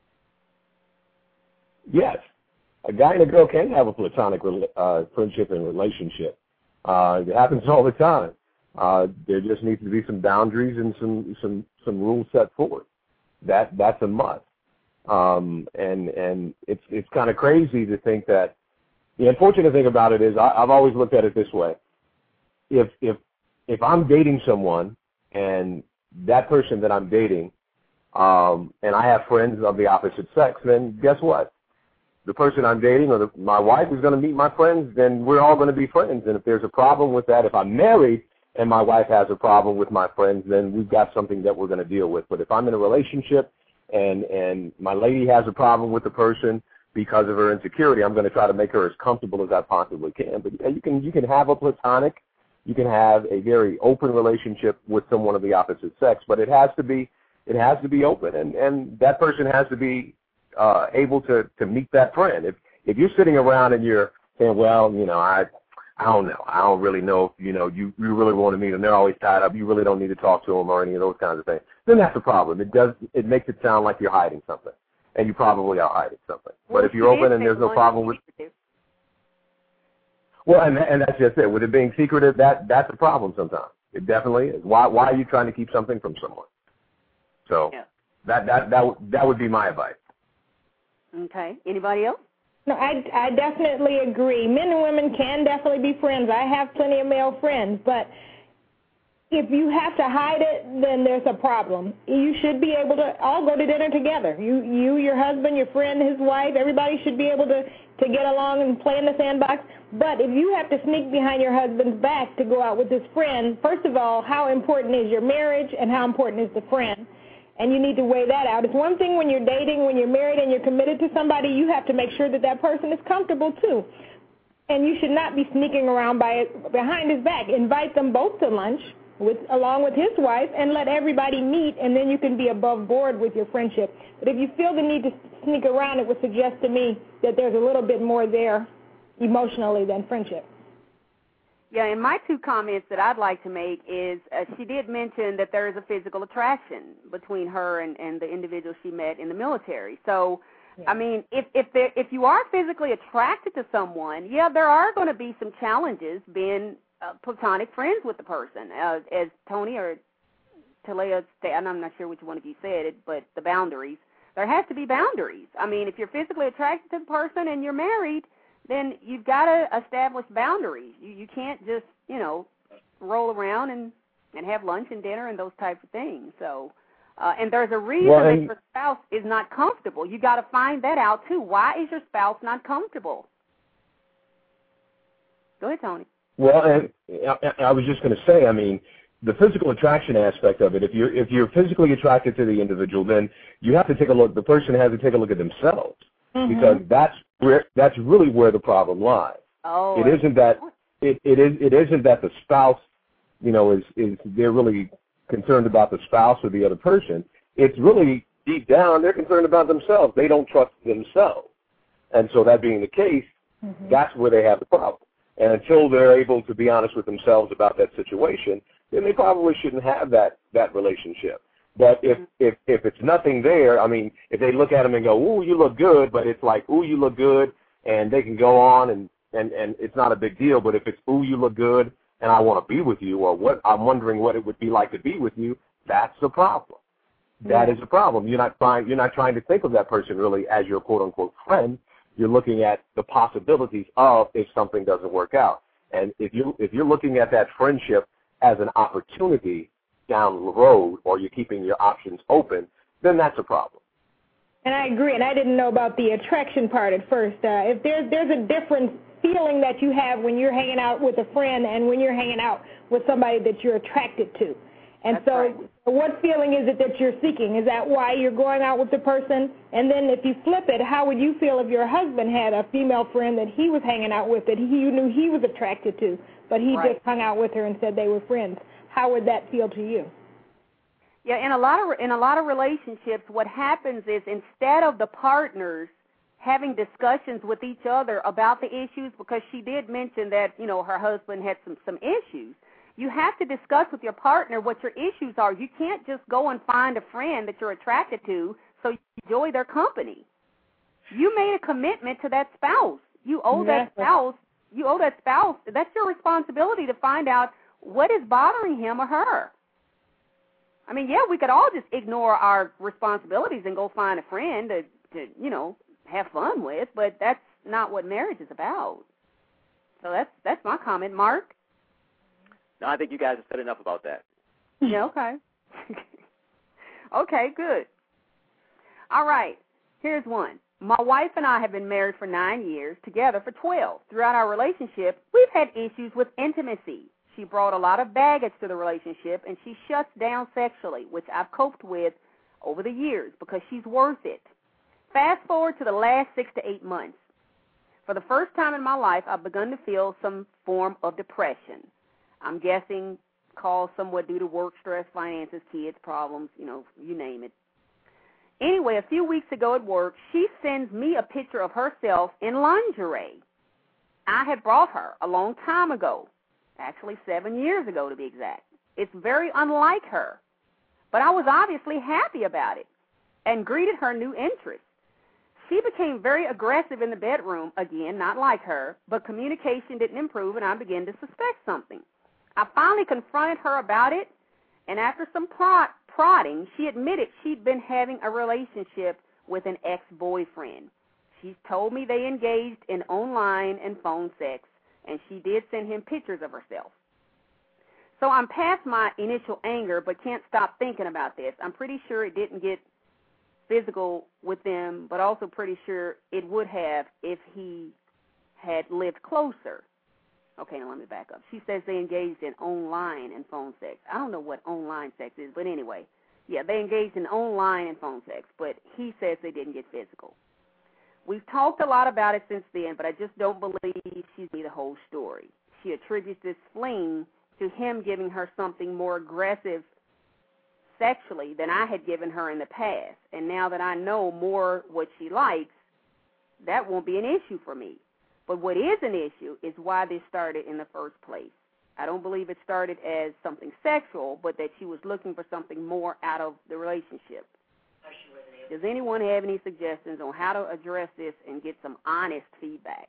Yes. A guy and a girl can have a platonic friendship and relationship. It happens all the time. There just needs to be some boundaries and some rules set forth. That's a must. And it's kind of crazy to think that. The unfortunate thing about it is I've always looked at it this way. If I'm dating someone and that person that I'm dating, and I have friends of the opposite sex, then guess what? The person I'm dating or my wife is going to meet my friends, then we're all going to be friends. And if there's a problem with that, if I'm married and my wife has a problem with my friends, then we've got something that we're going to deal with. But if I'm in a relationship and my lady has a problem with the person because of her insecurity, I'm going to try to make her as comfortable as I possibly can. But you can have a platonic, you can have a very open relationship with someone of the opposite sex, but it has to be open, and that person has to be able to meet that friend. If you're sitting around and you're saying, well, I don't know, I don't really know if you really want to meet them, they're always tied up, you really don't need to talk to them or any of those kinds of things, then that's a problem. It makes it sound like you're hiding something, and you probably are hiding something. But if you're open and there's no problem with and that's just it. With it being secretive, that's a problem sometimes. It definitely is. Why are you trying to keep something from someone? So yeah. That would be my advice. Okay. Anybody else? No, I definitely agree. Men and women can definitely be friends. I have plenty of male friends, but if you have to hide it, then there's a problem. You should be able to all go to dinner together. You, your husband, your friend, his wife, everybody should be able to get along and play in the sandbox. But if you have to sneak behind your husband's back to go out with this friend, first of all, how important is your marriage and how important is the friend? And you need to weigh that out. It's one thing when you're dating, when you're married and you're committed to somebody, you have to make sure that that person is comfortable too. And you should not be sneaking around behind his back. Invite them both to lunch along with his wife and let everybody meet, and then you can be above board with your friendship. But if you feel the need to sneak around, it would suggest to me that there's a little bit more there emotionally than friendship. Yeah, and my 2 comments that I'd like to make is she did mention that there is a physical attraction between her and the individual she met in the military. So, yeah. I mean, if you are physically attracted to someone, yeah, there are going to be some challenges being platonic friends with the person. As Tony or Talia said, and I'm not sure which one of you said it, but the boundaries. There has to be boundaries. I mean, if you're physically attracted to the person and you're married, then you've got to establish boundaries. You can't just, roll around and have lunch and dinner and those types of things. So And there's a reason that your spouse is not comfortable. You got to find that out, too. Why is your spouse not comfortable? Go ahead, Tony. Well, and I was just going to say, I mean, the physical attraction aspect of it, if you're physically attracted to the individual, then you have to take a look, the person has to take a look at themselves, because that's really where the problem lies. Oh, it isn't that the spouse, you know, is they're really concerned about the spouse or the other person. It's really deep down they're concerned about themselves. They don't trust themselves. And so that being the case, that's where they have the problem. And until they're able to be honest with themselves about that situation, then they probably shouldn't have that relationship. But if it's nothing there, I mean, if they look at them and go, ooh, you look good, but it's like, ooh, you look good, and they can go on and it's not a big deal. But if it's, ooh, you look good, and I want to be with you, or what I'm wondering what it would be like to be with you, that's a problem. That is a problem. You're not trying to think of that person really as your quote unquote friend. You're looking at the possibilities of if something doesn't work out. And if you're looking at that friendship as an opportunity down the road, or you're keeping your options open, then that's a problem. And I agree, and I didn't know about the attraction part at first. If there's a different feeling that you have when you're hanging out with a friend and when you're hanging out with somebody that you're attracted to. And that's so right. What feeling is it that you're seeking? Is that why you're going out with the person? And then if you flip it, how would you feel if your husband had a female friend that he was hanging out with that you knew he was attracted to, but he just hung out with her and said they were friends? How would that feel to you? Yeah, in a lot of relationships, what happens is instead of the partners having discussions with each other about the issues, because she did mention that, you know, her husband had some issues, you have to discuss with your partner what your issues are. You can't just go and find a friend that you're attracted to so you enjoy their company. You made a commitment to that spouse. You owe that spouse. That's your responsibility to find out what is bothering him or her. I mean, yeah, we could all just ignore our responsibilities and go find a friend to you know, have fun with, but that's not what marriage is about. So that's my comment. Mark? No, I think you guys have said enough about that. Yeah, okay. Okay, good. All right, here's one. My wife and I have been married for 9 years, together for 12. Throughout our relationship, we've had issues with intimacy. She brought a lot of baggage to the relationship, and she shuts down sexually, which I've coped with over the years because she's worth it. Fast forward to the last 6 to 8 months. For the first time in my life, I've begun to feel some form of depression. I'm guessing caused somewhat due to work stress, finances, kids, problems, you know, you name it. Anyway, a few weeks ago at work, she sends me a picture of herself in lingerie. I had brought her a long time ago, actually 7 years ago to be exact. It's very unlike her, but I was obviously happy about it and greeted her new interest. She became very aggressive in the bedroom, again, not like her, but communication didn't improve, and I began to suspect something. I finally confronted her about it, and after some prodding, she admitted she'd been having a relationship with an ex-boyfriend. She told me they engaged in online and phone sex, and she did send him pictures of herself. So I'm past my initial anger, but can't stop thinking about this. I'm pretty sure it didn't get physical with them, but also pretty sure it would have if he had lived closer. Okay, now let me back up. She says they engaged in online and phone sex. I don't know what online sex is, but anyway, yeah, they engaged in online and phone sex, but he says they didn't get physical. We've talked a lot about it since then, but I just don't believe she's me the whole story. She attributes this fling to him giving her something more aggressive sexually than I had given her in the past, and now that I know more what she likes, that won't be an issue for me. But what is an issue is why this started in the first place. I don't believe it started as something sexual, but that she was looking for something more out of the relationship. Does anyone have any suggestions on how to address this and get some honest feedback?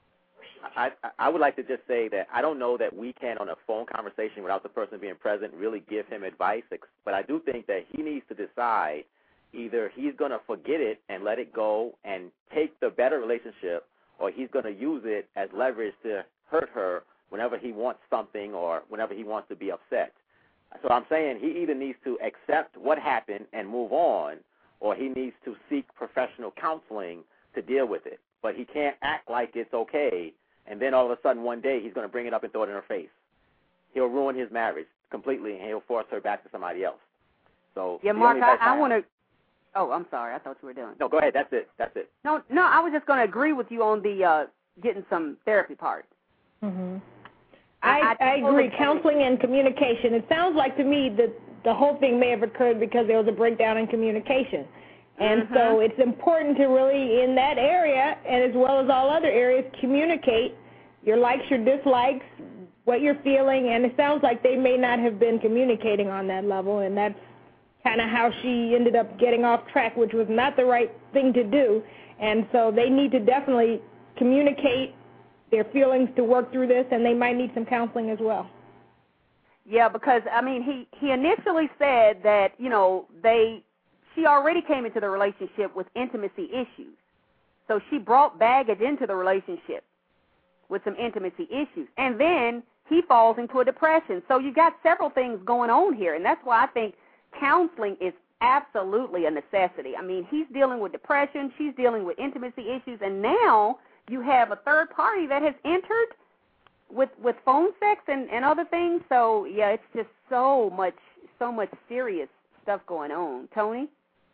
I would like to just say that I don't know that we can, on a phone conversation without the person being present, really give him advice, but I do think that he needs to decide either he's going to forget it and let it go and take the better relationship, or he's going to use it as leverage to hurt her whenever he wants something or whenever he wants to be upset. So I'm saying he either needs to accept what happened and move on, or he needs to seek professional counseling to deal with it. But he can't act like it's okay, and then all of a sudden one day he's going to bring it up and throw it in her face. He'll ruin his marriage completely, and he'll force her back to somebody else. So yeah, Mark, I want to. Oh, I'm sorry. I thought you were done. No, go ahead. That's it. No, I was just going to agree with you on the getting some therapy part. Mm-hmm. I agree. Counseling and communication. It sounds like to me that the whole thing may have occurred because there was a breakdown in communication. And so it's important to really, in that area, and as well as all other areas, communicate your likes, your dislikes, what you're feeling. And it sounds like they may not have been communicating on that level, and that's kind of how she ended up getting off track, which was not the right thing to do. And so they need to definitely communicate their feelings to work through this, and they might need some counseling as well. Yeah, because, I mean, he initially said that, you know, she already came into the relationship with intimacy issues. So she brought baggage into the relationship with some intimacy issues. And then he falls into a depression. So you got several things going on here, and that's why I think counseling is absolutely a necessity. I mean, he's dealing with depression, she's dealing with intimacy issues, and now you have a third party that has entered with phone sex and other things. So, yeah, it's just so much serious stuff going on. Tony?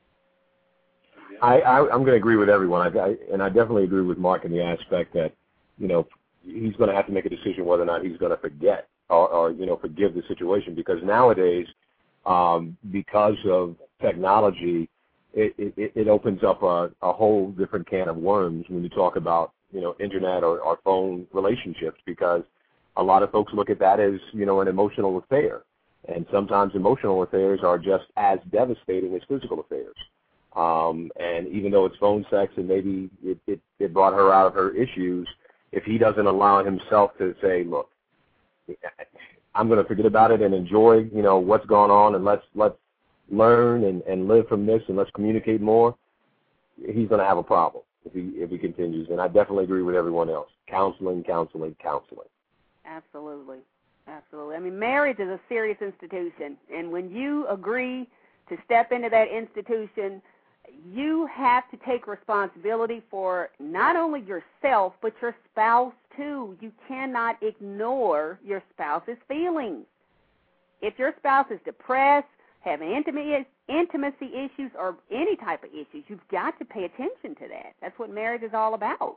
I'm going to agree with everyone, and I definitely agree with Mark in the aspect that, you know, he's going to have to make a decision whether or not he's going to forget or you know, forgive the situation, because nowadays, because of technology, it opens up a whole different can of worms when you talk about, you know, internet or phone relationships, because a lot of folks look at that as, you know, an emotional affair. And sometimes emotional affairs are just as devastating as physical affairs. And even though it's phone sex and maybe it brought her out of her issues, if he doesn't allow himself to say, look, I'm going to forget about it and enjoy, you know, what's going on, and let's learn and live from this, and let's communicate more, he's going to have a problem if he continues. And I definitely agree with everyone else. Counseling. Absolutely. I mean, marriage is a serious institution, and when you agree to step into that institution, you have to take responsibility for not only yourself, but your spouse, too. You cannot ignore your spouse's feelings. If your spouse is depressed, having intimacy issues, or any type of issues, you've got to pay attention to that. That's what marriage is all about.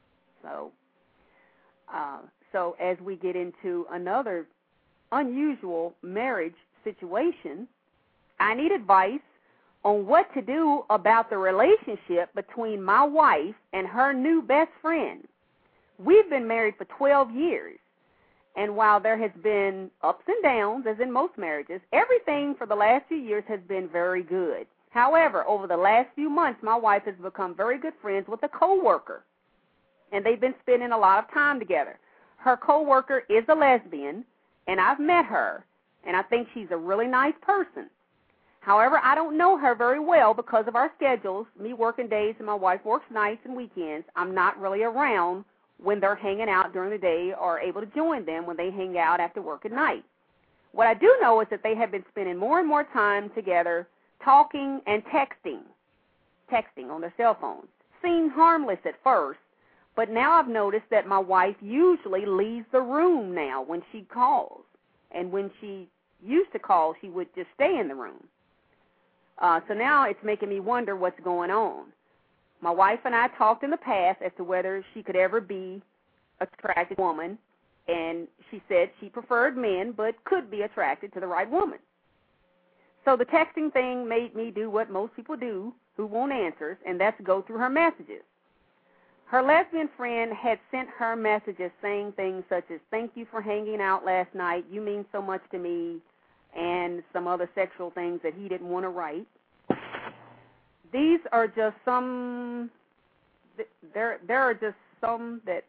So as we get into another unusual marriage situation, I need advice on what to do about the relationship between my wife and her new best friend. We've been married for 12 years, and while there has been ups and downs, as in most marriages, everything for the last few years has been very good. However, over the last few months, my wife has become very good friends with a coworker, and they've been spending a lot of time together. Her coworker is a lesbian, and I've met her, and I think she's a really nice person. However, I don't know her very well because of our schedules, me working days and my wife works nights and weekends. I'm not really around when they're hanging out during the day or able to join them when they hang out after work at night. What I do know is that they have been spending more and more time together talking and texting on their cell phones. Seemed harmless at first, but now I've noticed that my wife usually leaves the room now when she calls. And when she used to call, she would just stay in the room. So now it's making me wonder what's going on. My wife and I talked in the past as to whether she could ever be an attracted woman, and she said she preferred men but could be attracted to the right woman. So the texting thing made me do what most people do who want answers, and that's go through her messages. Her lesbian friend had sent her messages saying things such as, "Thank you for hanging out last night. You mean so much to me," and some other sexual things that he didn't want to write. These are just some, there are just some that,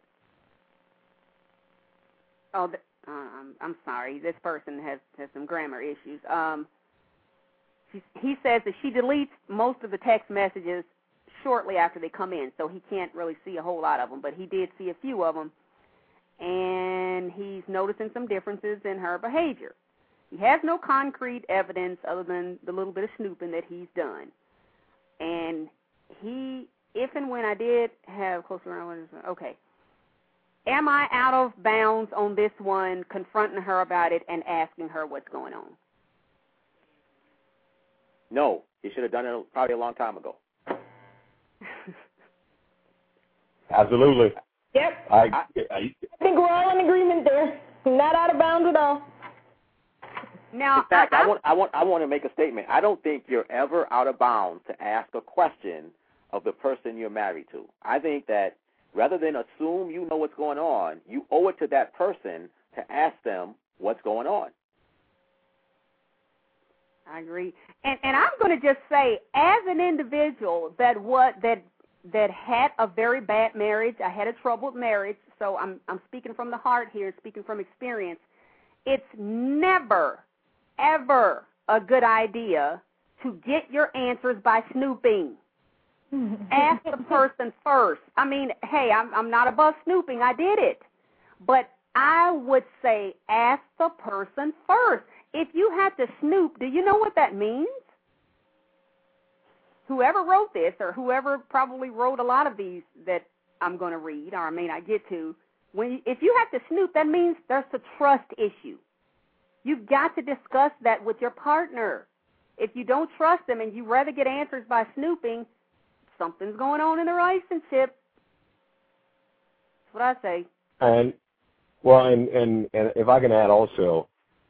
I'm sorry, this person has some grammar issues. He says that she deletes most of the text messages shortly after they come in, so he can't really see a whole lot of them, but he did see a few of them, and he's noticing some differences in her behavior. He has no concrete evidence other than the little bit of snooping that he's done. And if and when I did have close around, okay. Am I out of bounds on this one, confronting her about it and asking her what's going on? No, you should have done it probably a long time ago. Absolutely. Yep. I think we're all in agreement there. Not out of bounds at all. Now, in fact, I want to make a statement. I don't think you're ever out of bounds to ask a question of the person you're married to. I think that rather than assume you know what's going on, you owe it to that person to ask them what's going on. I agree. And I'm going to just say, as an individual that had a very bad marriage, I had a troubled marriage, so I'm speaking from the heart here, speaking from experience, it's never, ever a good idea to get your answers by snooping. Ask the person first. I mean, hey, I'm not above snooping. I did it. But I would say ask the person first. If you have to snoop, do you know what that means? Whoever wrote this, or whoever probably wrote a lot of these that I'm going to read, or I may not get to, if you have to snoop, that means there's a trust issue. You've got to discuss that with your partner. If you don't trust them and you rather get answers by snooping, something's going on in the relationship. That's what I say. And if I can add also,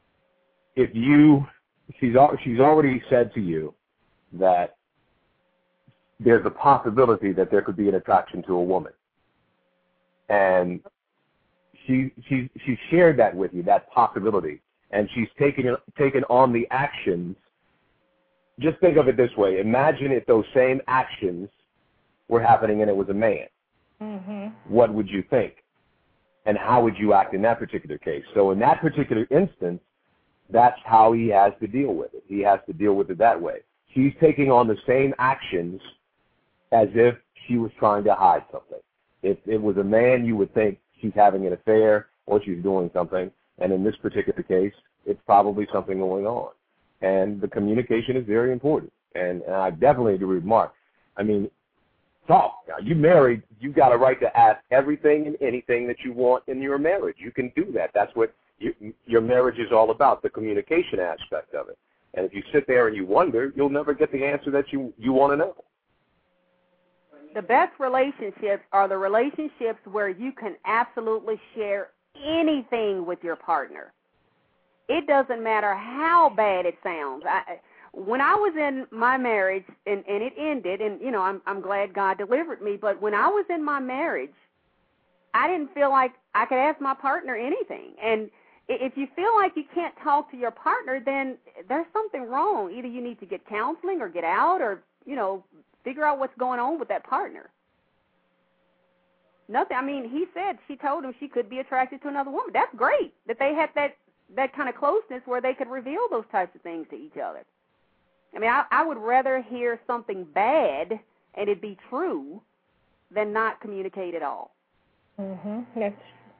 she's already said to you that there's a possibility that there could be an attraction to a woman, and she shared that with you, that possibility, and she's taken on the actions. Just think of it this way. Imagine if those same actions were happening and it was a man. Mm-hmm. What would you think? And how would you act in that particular case? So in that particular instance, that's how he has to deal with it. He has to deal with it that way. She's taking on the same actions as if she was trying to hide something. If it was a man, you would think she's having an affair or she's doing something. And in this particular case, it's probably something going on. And the communication is very important. And I definitely agree with Mark. I mean, talk. Now, you married, you got a right to ask everything and anything that you want in your marriage. You can do that. That's what your marriage is all about, the communication aspect of it. And if you sit there and you wonder, you'll never get the answer that you want to know. The best relationships are the relationships where you can absolutely share anything with your partner. It doesn't matter how bad it sounds. When I was in my marriage, and it ended, and, you know, I'm glad God delivered me, but when I was in my marriage, I didn't feel like I could ask my partner anything. And if you feel like you can't talk to your partner, then there's something wrong. Either you need to get counseling or get out or, you know, figure out what's going on with that partner. Nothing. I mean, she told him she could be attracted to another woman. That's great that they had that kind of closeness where they could reveal those types of things to each other. I mean, I would rather hear something bad and it be true than not communicate at all. Mm-hmm. Yes.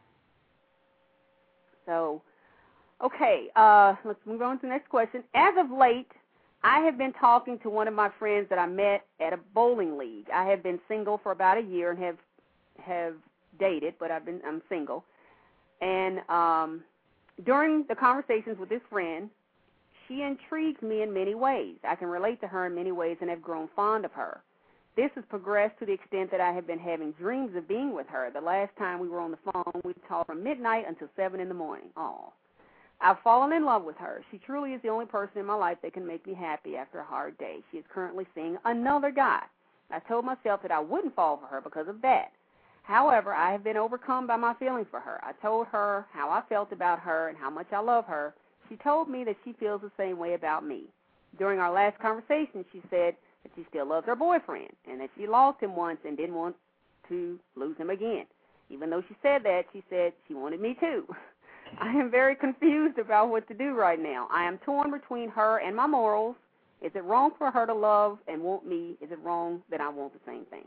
So, okay, let's move on to the next question. As of late, I have been talking to one of my friends that I met at a bowling league. I have been single for about a year and have dated, but I'm single. And during the conversations with this friend, she intrigues me in many ways. I can relate to her in many ways and have grown fond of her. This has progressed to the extent that I have been having dreams of being with her. The last time we were on the phone, we talked from midnight until 7 in the morning. Oh, I've fallen in love with her. She truly is the only person in my life that can make me happy after a hard day. She is currently seeing another guy. I told myself that I wouldn't fall for her because of that. However, I have been overcome by my feelings for her. I told her how I felt about her and how much I love her. She told me that she feels the same way about me. During our last conversation, she said that she still loves her boyfriend and that she lost him once and didn't want to lose him again. Even though she said that, she said she wanted me too. I am very confused about what to do right now. I am torn between her and my morals. Is it wrong for her to love and want me? Is it wrong that I want the same thing?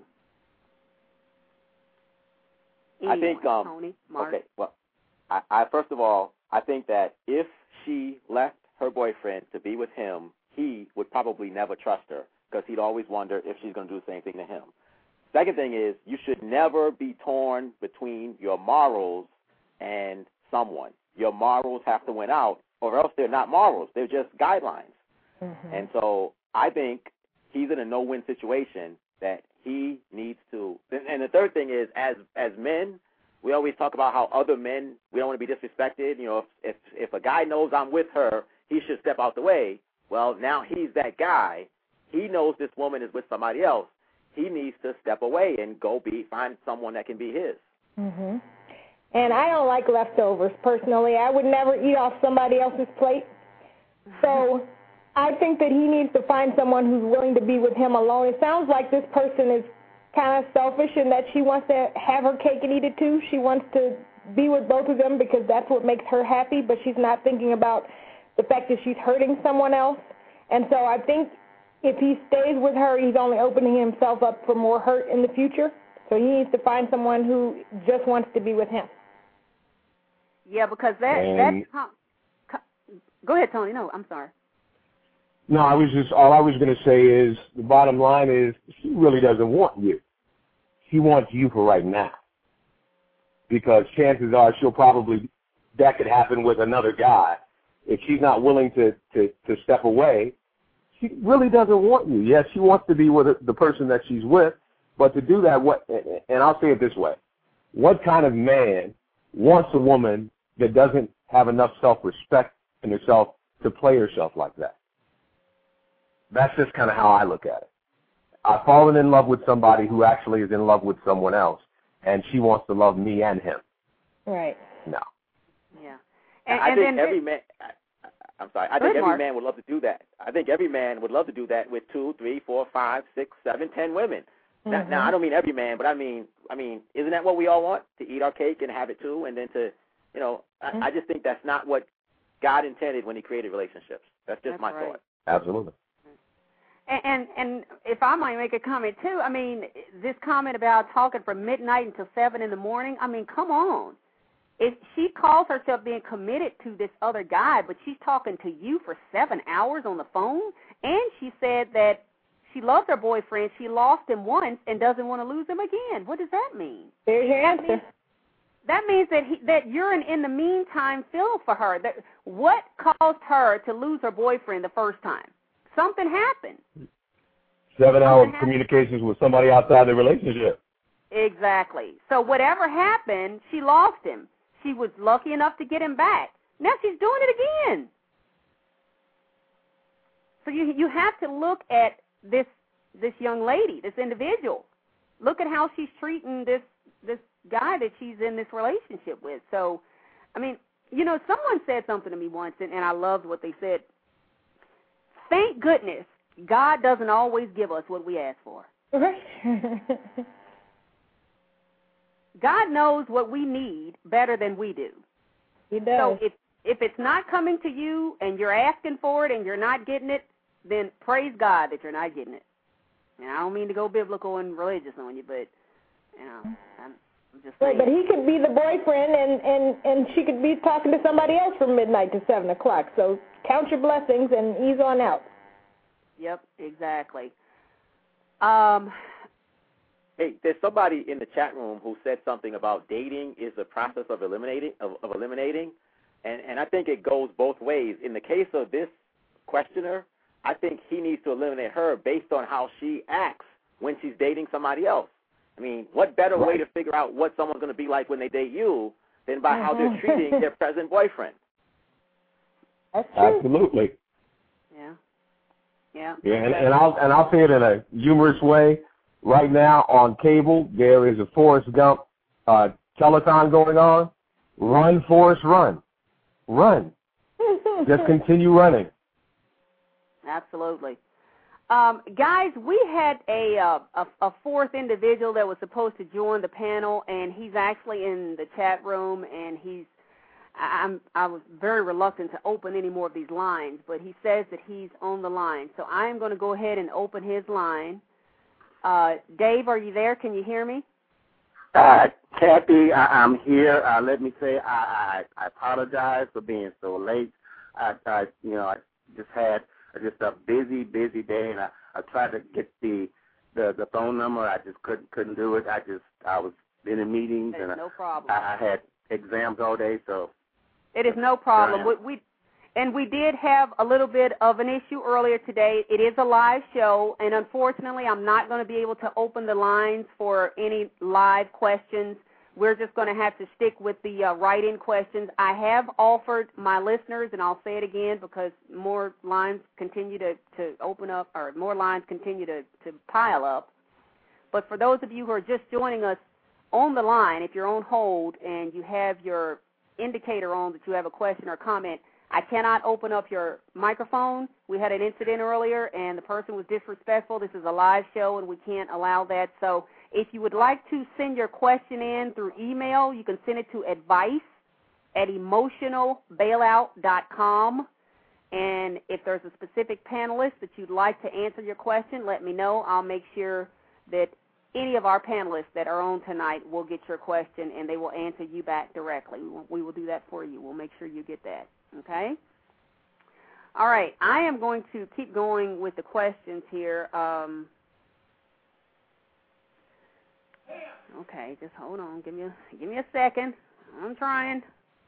Anyone, I think, Tony, Mark. Okay, well, I first of all, I think that if she left her boyfriend to be with him, he would probably never trust her because he'd always wonder if she's going to do the same thing to him. Second thing is you should never be torn between your morals and someone. Your morals have to win out, or else they're not morals. They're just guidelines. Mm-hmm. And so I think he's in a no-win situation that he needs to. And the third thing is, as men, we always talk about how other men, we don't want to be disrespected. You know, if a guy knows I'm with her, he should step out the way. Well, now he's that guy. He knows this woman is with somebody else. He needs to step away and go find someone that can be his. Mm-hmm. And I don't like leftovers, personally. I would never eat off somebody else's plate. So I think that he needs to find someone who's willing to be with him alone. It sounds like this person is kind of selfish in that she wants to have her cake and eat it too. She wants to be with both of them because that's what makes her happy, but she's not thinking about the fact that she's hurting someone else. And so I think if he stays with her, he's only opening himself up for more hurt in the future. So he needs to find someone who just wants to be with him. Yeah, because that's go ahead, Tony. No, I'm sorry. No, all I was going to say is the bottom line is she really doesn't want you. She wants you for right now. Because chances are that could happen with another guy. If she's not willing to step away, she really doesn't want you. Yes, she wants to be with the person that she's with, but to do that, and I'll say it this way, what kind of man wants a woman that doesn't have enough self-respect in herself to play herself like that? That's just kind of how I look at it. I've fallen in love with somebody who actually is in love with someone else, and she wants to love me and him. Right. No. Yeah. I think every man. I'm sorry. I think every man would love to do that. I think every man would love to do that with 2, 3, 4, 5, 6, 7, 10 women. Mm-hmm. Now, I don't mean every man, but I mean, isn't that what we all want? To eat our cake and have it too, and then to, mm-hmm. I just think that's not what God intended when He created relationships. That's just my thought. Absolutely. And if I might make a comment too, I mean, this comment about talking from midnight until 7 in the morning. I mean, come on. If she calls herself being committed to this other guy, but she's talking to you for 7 hours on the phone, and she said that she loves her boyfriend, she lost him once, and doesn't want to lose him again. What does that mean? There's your answer. That means that you're in the meantime feel for her. What caused her to lose her boyfriend the first time? Something happened. 7-hour communications with somebody outside the relationship. Exactly. So whatever happened, she lost him. She was lucky enough to get him back. Now she's doing it again. So you have to look at this young lady, this individual. Look at how she's treating this guy that she's in this relationship with. So, I mean, someone said something to me once, and I loved what they said. Thank goodness God doesn't always give us what we ask for. God knows what we need better than we do. He does. So if it's not coming to you and you're asking for it and you're not getting it, then praise God that you're not getting it. And I don't mean to go biblical and religious on you, but I'm just saying. But he could be the boyfriend, and she could be talking to somebody else from midnight to 7 o'clock. So count your blessings and ease on out. Yep, exactly. Hey, there's somebody in the chat room who said something about dating is the process of eliminating, and I think it goes both ways. In the case of this questioner, I think he needs to eliminate her based on how she acts when she's dating somebody else. I mean, what better way to figure out what someone's going to be like when they date you than by how they're treating their present boyfriend? That's true. Absolutely. Yeah. And I'll say it in a humorous way. Right now on cable, there is a Forrest Gump telethon going on. Run, Forrest, run. Run. Just continue running. Absolutely. Guys, we had a fourth individual that was supposed to join the panel, and he's actually in the chat room, and I was very reluctant to open any more of these lines, but he says that he's on the line. So I am going to go ahead and open his line. Dave, are you there? Can you hear me? Kathy, I'm here. Let me say I apologize for being so late. I just had just a busy day, and I tried to get the phone number. I just couldn't do it. I was in meetings, and no problem. I had exams all day, so. It is no problem. We did have a little bit of an issue earlier today. It is a live show, and unfortunately, I'm not going to be able to open the lines for any live questions. We're just going to have to stick with the write-in questions. I have offered my listeners, and I'll say it again because more lines continue to open up, or more lines continue to pile up. But for those of you who are just joining us on the line, if you're on hold and you have your indicator on that you have a question or comment, I cannot open up your microphone. We had an incident earlier, and the person was disrespectful. This is a live show, and we can't allow that. So if you would like to send your question in through email, you can send it to advice@emotionalbailout.com. And if there's a specific panelist that you'd like to answer your question, let me know. I'll make sure that any of our panelists that are on tonight will get your question, and they will answer you back directly. We will do that for you. We'll make sure you get that. Okay? All right. I am going to keep going with the questions here. Okay, just hold on. Give me a second. I'm trying.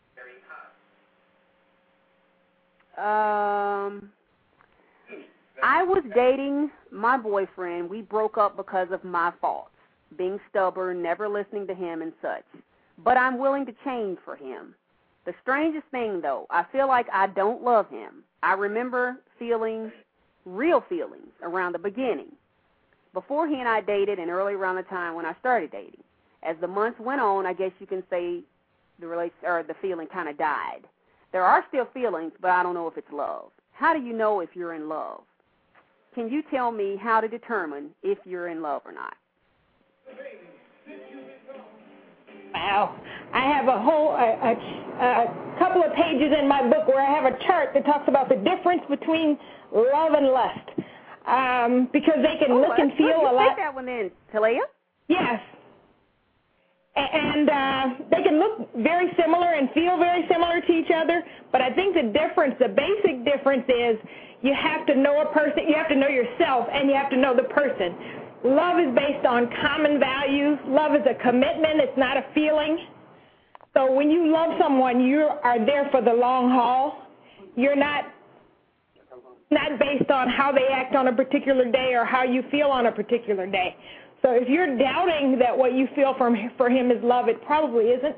I was dating my boyfriend. We broke up because of my faults, being stubborn, never listening to him and such. But I'm willing to change for him. The strangest thing, though, I feel like I don't love him. I remember feeling real feelings around the beginning, before he and I dated and early around the time when I started dating. As the months went on, I guess you can say the feeling kind of died. There are still feelings, but I don't know if it's love. How do you know if you're in love? Can you tell me how to determine if you're in love or not? Wow. I have a whole a couple of pages in my book where I have a chart that talks about the difference between love and lust, because they can look and feel a lot. Take that one in, Talia. Yes. And they can look very similar and feel very similar to each other, but I think the basic difference is you have to know a person, you have to know yourself, and you have to know the person. Love is based on common values. Love is a commitment. It's not a feeling. So when you love someone, you are there for the long haul. You're not based on how they act on a particular day or how you feel on a particular day. So if you're doubting that what you feel for him is love, it probably isn't.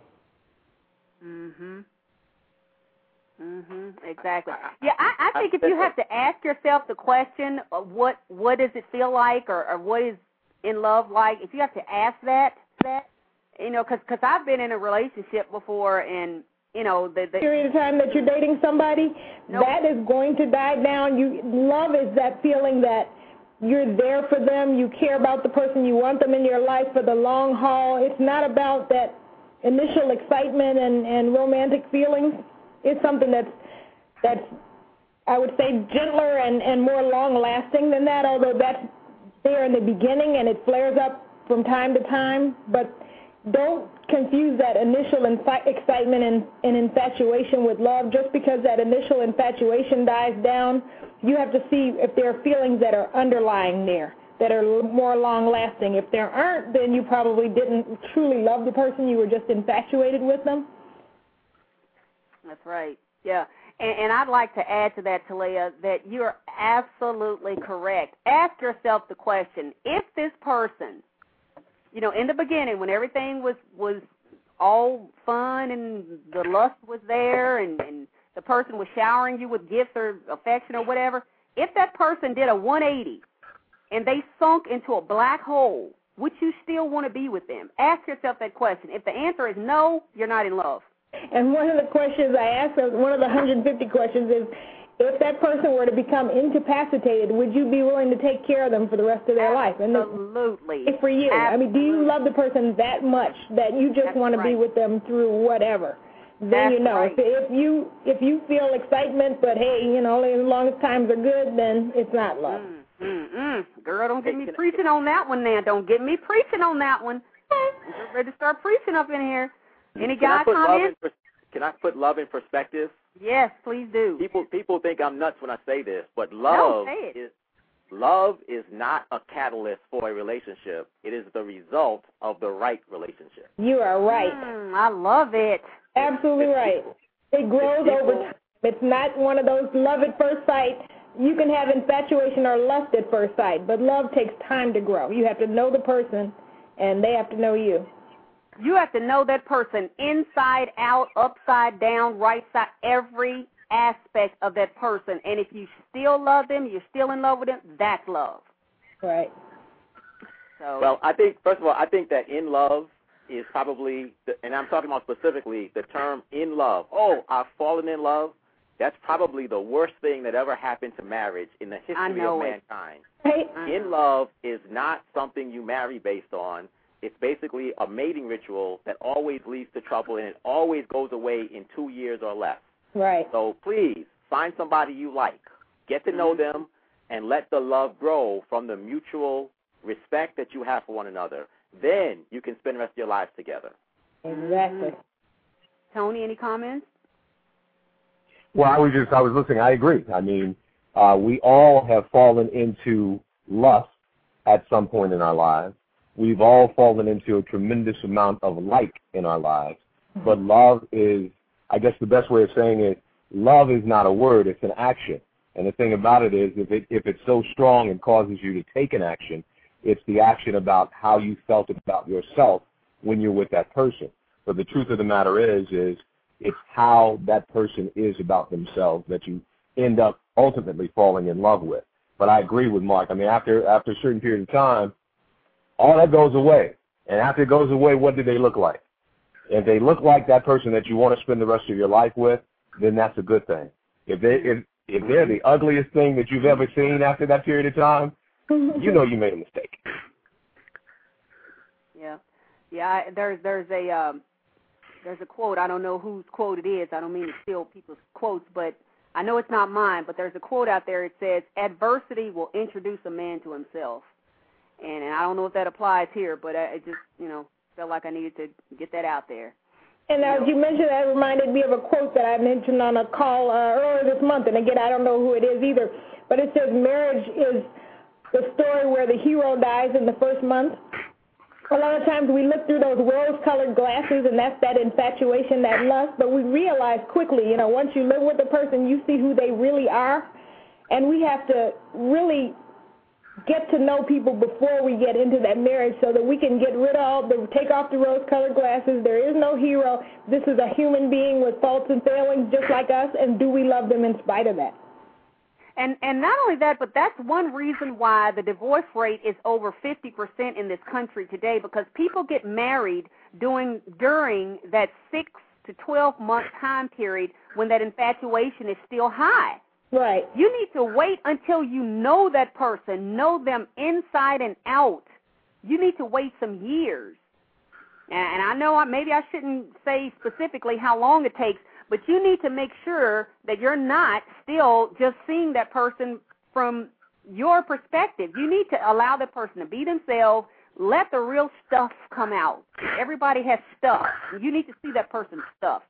Exactly. Yeah, I think if you have to ask yourself the question, what does it feel like, or what is in love like? If you have to ask that, because I've been in a relationship before, and the period of time that you're dating somebody, that is going to die down. Love is that feeling that you're there for them, you care about the person, you want them in your life for the long haul. It's not about that initial excitement and romantic feelings. It's something that's I would say gentler and more long-lasting than that, although that's there in the beginning and it flares up from time to time. But don't confuse that initial excitement and infatuation with love. Just because that initial infatuation dies down, you have to see if there are feelings that are underlying there, that are more long-lasting. If there aren't, then you probably didn't truly love the person. You were just infatuated with them. That's right. Yeah. And I'd like to add to that, Talia, that you're absolutely correct. Ask yourself the question, if this person, in the beginning when everything was all fun and the lust was there and the person was showering you with gifts or affection or whatever, if that person did a 180 and they sunk into a black hole, would you still want to be with them? Ask yourself that question. If the answer is no, you're not in love. And one of the questions I asked, one of the 150 questions is, if that person were to become incapacitated, would you be willing to take care of them for the rest of their life? Absolutely. For you. Absolutely. I mean, do you love the person that much that you just want to be with them through whatever? Then Right. If you feel excitement, but hey, as long as times are good, then it's not love. Girl, don't get me preaching on that one now. Don't get me preaching on that one. I'm ready to start preaching up in here. Any guy comments? Can I put love in perspective? Yes, please do. People think I'm nuts when I say this, but No, say it. love is not a catalyst for a relationship. It is the result of the right relationship. You are right. I love it. Absolutely right. It grows over time. It's not one of those love at first sight. You can have infatuation or lust at first sight, but love takes time to grow. You have to know the person, and they have to know you. You have to know that person inside out, upside down, right side, every aspect of that person. And if you still love them, you're still in love with them, that's love. Right. So. Well, I think, first of all, I think that in love is probably, and I'm talking about specifically the term in love. Oh, I've fallen in love. That's probably the worst thing that ever happened to marriage in the history of mankind. Right. In love is not something you marry based on. It's basically a mating ritual that always leads to trouble, and it always goes away in 2 years or less. Right. So please, find somebody you like. Get to know them, and let the love grow from the mutual respect that you have for one another. Then you can spend the rest of your lives together. Exactly. Tony, any comments? Well, I was listening. I agree. I mean, we all have fallen into lust at some point in our lives. We've all fallen into a tremendous amount of like in our lives. But love is, I guess the best way of saying it, love is not a word, it's an action. And the thing about it is, if it's so strong and causes you to take an action, it's the action about how you felt about yourself when you're with that person. But the truth of the matter is it's how that person is about themselves that you end up ultimately falling in love with. But I agree with Mark. I mean, after a certain period of time, all that goes away. And after it goes away, what do they look like? If they look like that person that you want to spend the rest of your life with, then that's a good thing. If they're the ugliest thing that you've ever seen after that period of time, you know you made a mistake. Yeah. There's a quote. I don't know whose quote it is. I don't mean to steal people's quotes, but I know it's not mine. But there's a quote out there. It says, "Adversity will introduce a man to himself." And I don't know if that applies here, but I just felt like I needed to get that out there. And as you mentioned, that reminded me of a quote that I mentioned on a call earlier this month. And again, I don't know who it is either, but it says marriage is the story where the hero dies in the first month. A lot of times we look through those rose-colored glasses, and that's that infatuation, that lust, but we realize quickly, once you live with a person, you see who they really are, and we have to really get to know people before we get into that marriage so that we can take off the rose-colored glasses. There is no hero. This is a human being with faults and failings just like us, and do we love them in spite of that? And not only that, but that's one reason why the divorce rate is over 50% in this country today, because people get married during that 6 to 12-month time period when that infatuation is still high. Right. You need to wait until you know that person, know them inside and out. You need to wait some years. And I know maybe I shouldn't say specifically how long it takes, but you need to make sure that you're not still just seeing that person from your perspective. You need to allow that person to be themselves, let the real stuff come out. Everybody has stuff. You need to see that person's stuff.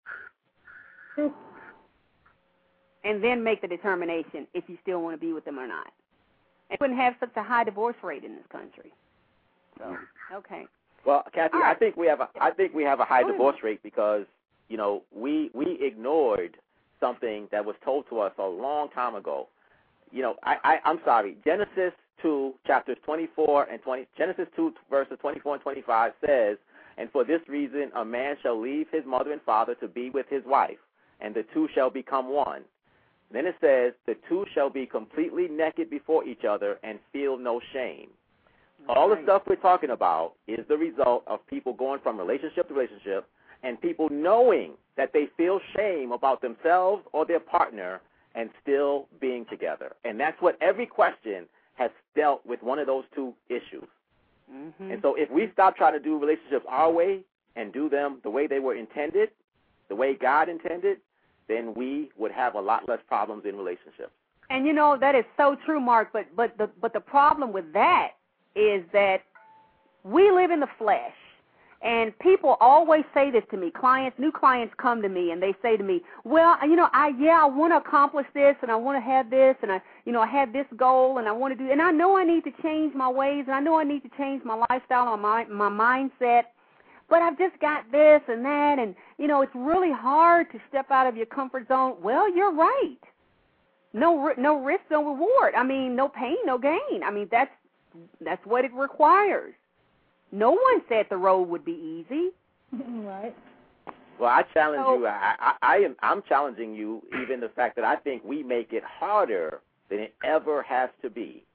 And then make the determination if you still want to be with them or not. And wouldn't have such a high divorce rate in this country. So, okay. Well, Kathy, right. I think we have a high divorce rate because we ignored something that was told to us a long time ago. I'm sorry. Genesis 2 chapters 24 and 20. Genesis 2 verses 24 and 25 says, "And for this reason a man shall leave his mother and father to be with his wife, and the two shall become one." Then it says, "The two shall be completely naked before each other and feel no shame." All the stuff we're talking about is the result of people going from relationship to relationship and people knowing that they feel shame about themselves or their partner and still being together. And that's what every question has dealt with, one of those two issues. Mm-hmm. And so if we stop trying to do relationships our way and do them the way they were intended, the way God intended, then we would have a lot less problems in relationships. And that is so true, Mark, but the problem with that is that we live in the flesh. And people always say this to me. New clients come to me and they say to me, well, I want to accomplish this and I want to have this and I have this goal and I want to do, and I know I need to change my ways and I know I need to change my lifestyle and my mindset, but I've just got this and that and, it's really hard to step out of your comfort zone. Well, you're right. No risk, no reward. No pain, no gain. That's what it requires. No one said the road would be easy. Right. Well, I challenge you. I'm challenging you. Even the fact that I think we make it harder than it ever has to be.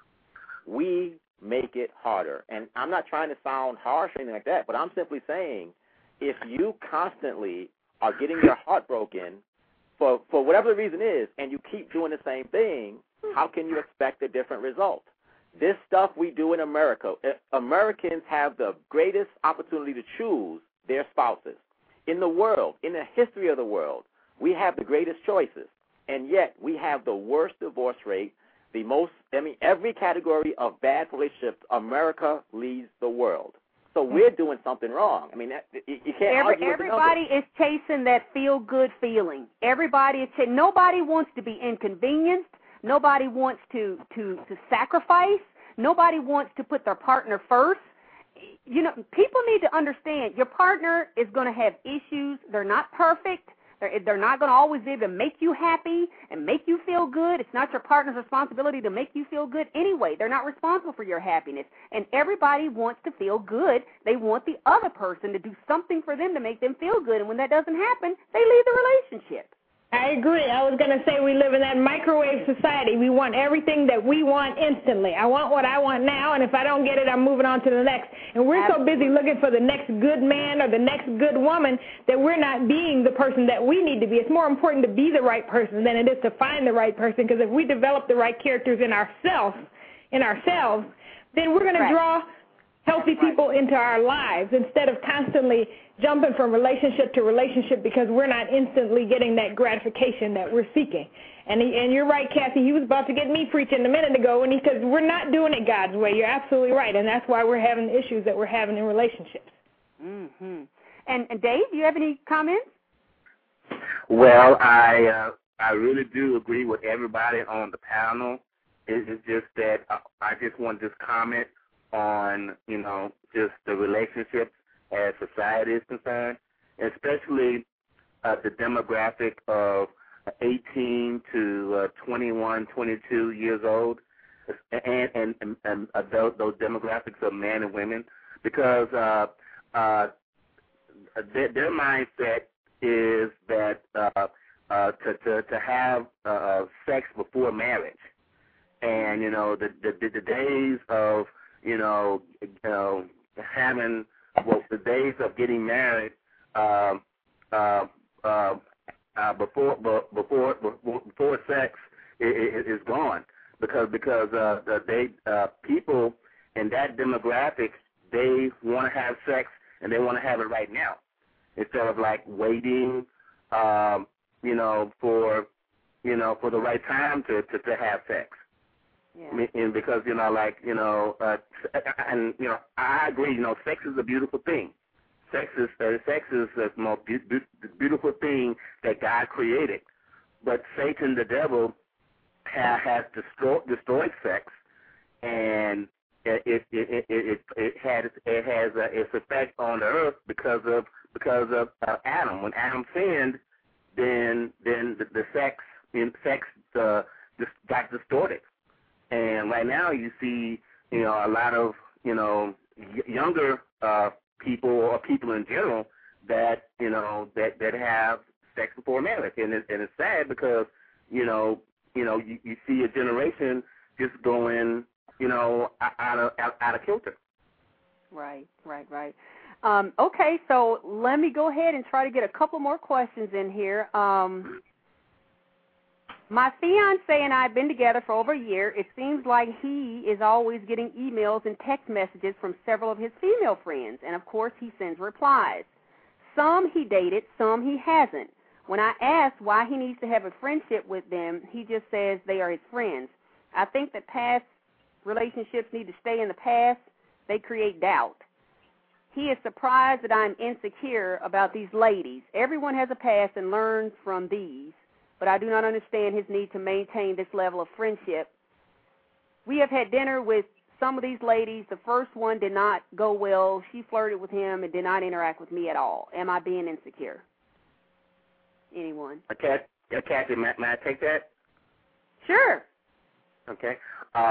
We make it harder, and I'm not trying to sound harsh or anything like that. But I'm simply saying, if you constantly are getting your heart broken for whatever the reason is, and you keep doing the same thing, how can you expect a different result? This stuff we do in America, Americans have the greatest opportunity to choose their spouses. In the world, in the history of the world, we have the greatest choices, and yet we have the worst divorce rate, every category of bad relationships, America leads the world. So we're doing something wrong. You can't argue with the numbers. Everybody is chasing that feel-good feeling. Nobody wants to be inconvenienced. Nobody wants to sacrifice. Nobody wants to put their partner first. People need to understand your partner is going to have issues. They're not perfect. They're not going to always be able to make you happy and make you feel good. It's not your partner's responsibility to make you feel good anyway. They're not responsible for your happiness. And everybody wants to feel good. They want the other person to do something for them to make them feel good. And when that doesn't happen, they leave the relationship. I agree. I was going to say we live in that microwave society. We want everything that we want instantly. I want what I want now, and if I don't get it, I'm moving on to the next. And we're so busy looking for the next good man or the next good woman that we're not being the person that we need to be. It's more important to be the right person than it is to find the right person, because if we develop the right characters in ourselves, then we're going to draw healthy people into our lives instead of constantly jumping from relationship to relationship because we're not instantly getting that gratification that we're seeking. And you're right, Kathy. He was about to get me preaching a minute ago when he said we're not doing it God's way. You're absolutely right, and that's why we're having the issues that we're having in relationships. Mm-hmm. And Dave, do you have any comments? Well, I really do agree with everybody on the panel. It's just that I just want to just comment on, just the relationships as society is concerned, especially the demographic of 18 to 21, 22 years old, and those demographics of men and women, because their mindset is that to have sex before marriage, and the days of having the days of getting married before sex is gone, because people in that demographic, they want to have sex and they want to have it right now instead of like waiting for the right time to have sex. Yeah. And because I agree. Sex is a beautiful thing. Sex is the most beautiful thing that God created. But Satan, the devil, has destroyed sex, and it has its effect on the earth because of Adam. When Adam sinned, then the sex just got distorted. And right now you see, a lot of, younger people or people in general that, that have sex before marriage. And it's sad because, you see a generation just going, out of kilter. Right. Okay, so let me go ahead and try to get a couple more questions in here. My fiancé and I have been together for over a year. It seems like he is always getting emails and text messages from several of his female friends, and of course he sends replies. Some he dated, some he hasn't. When I ask why he needs to have a friendship with them, he just says they are his friends. I think that past relationships need to stay in the past. They create doubt. he is surprised that I'm insecure about these ladies. Everyone has a past and learns from these, but I do not understand his need to maintain this level of friendship. We have had dinner with some of these ladies. The first one did not go well. She flirted with him and did not interact with me at all. Am I being insecure? Anyone? Kathy, may I take that? Sure. Okay.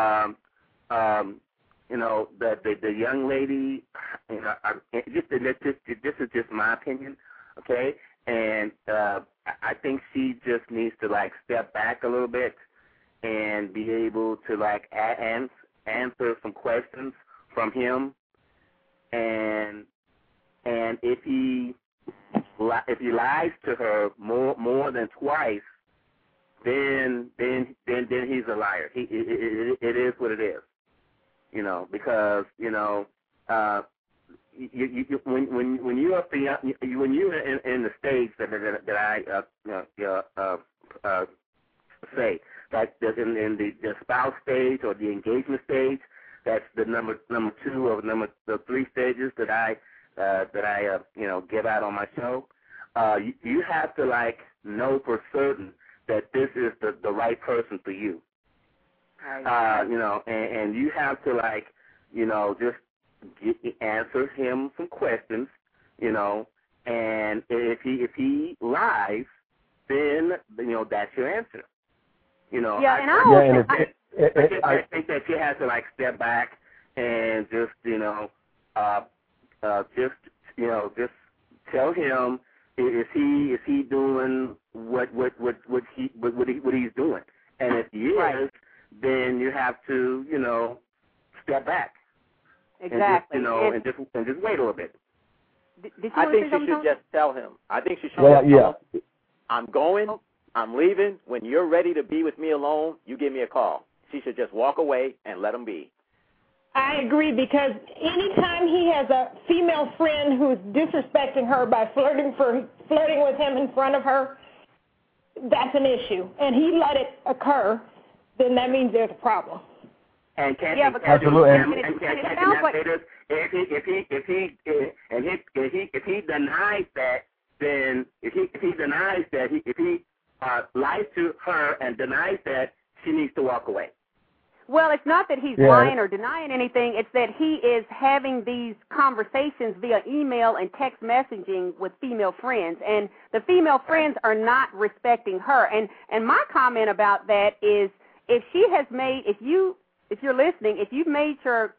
The young lady, this is just my opinion, okay? And I think she just needs to step back a little bit and be able to answer some questions from him. And if he lies to her more than twice, then he's a liar. It is what it is, because when you're in the stage that I say, like in the spouse stage or the engagement stage, that's the number 2 or the 3 stages that I give out on my show. You have to know for certain that this is the right person for you. And you have to just answer him some questions, and if he lies, then that's your answer. I think that you have to step back and just just tell him, is he doing what he's doing, and if he is, then you have to step back. Exactly. And just wait a little bit. I think she should just tell him. I think she should tell him, I'm going, I'm leaving. When you're ready to be with me alone, you give me a call. She should just walk away and let him be. I agree, because anytime he has a female friend who's disrespecting her by flirting with him in front of her, that's an issue. And he let it occur, then that means there's a problem. And Kathy, absolutely. If he denies that, then if he lies to her and denies that, she needs to walk away. Well, it's not that he's lying or denying anything. It's that he is having these conversations via email and text messaging with female friends, and the female friends are not respecting her. And my comment about that is, if she has made, if you're listening, if you've made your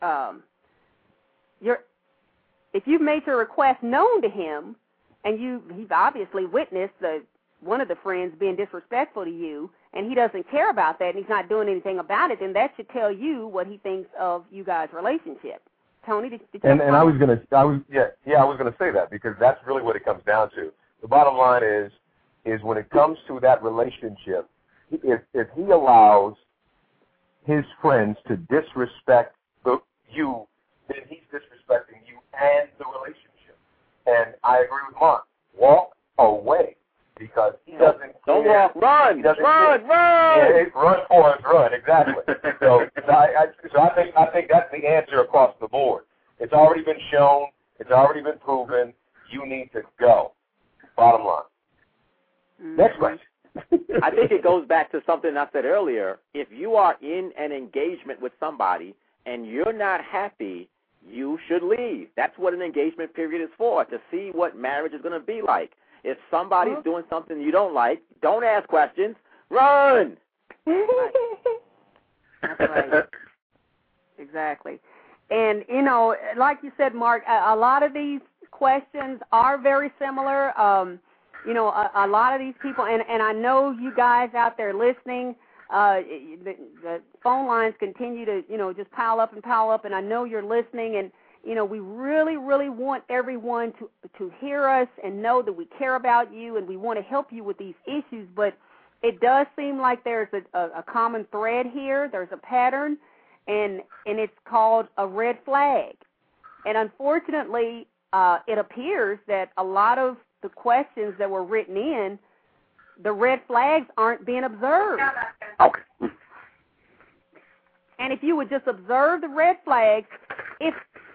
request known to him, and he's obviously witnessed one of the friends being disrespectful to you, and he doesn't care about that, and he's not doing anything about it, then that should tell you what he thinks of you guys' relationship. Tony, did you? And I was gonna say that, because that's really what it comes down to. The bottom line is when it comes to that relationship, if he allows his friends to disrespect you, then he's disrespecting you and the relationship. And I agree with Mark. Walk away, because he doesn't. Don't walk. Run. Yeah, run, Forrest, run. Exactly. So I think that's the answer across the board. It's already been shown. It's already been proven. You need to go. Bottom line. Mm-hmm. Next question. I think it goes back to something I said earlier. If you are in an engagement with somebody and you're not happy, you should leave. That's what an engagement period is for, to see what marriage is going to be like. If somebody's doing something you don't like, don't ask questions. Run! That's right. Exactly. And, like you said, Mark, a lot of these questions are very similar. A lot of these people, and I know you guys out there listening, the phone lines continue to, just pile up, and I know you're listening, and, we really, really want everyone to hear us and know that we care about you and we want to help you with these issues, but it does seem like there's a common thread here. There's a pattern, and it's called a red flag. And unfortunately, it appears that a lot of the questions that were written in, the red flags aren't being observed. Okay. And if you would just observe the red flags,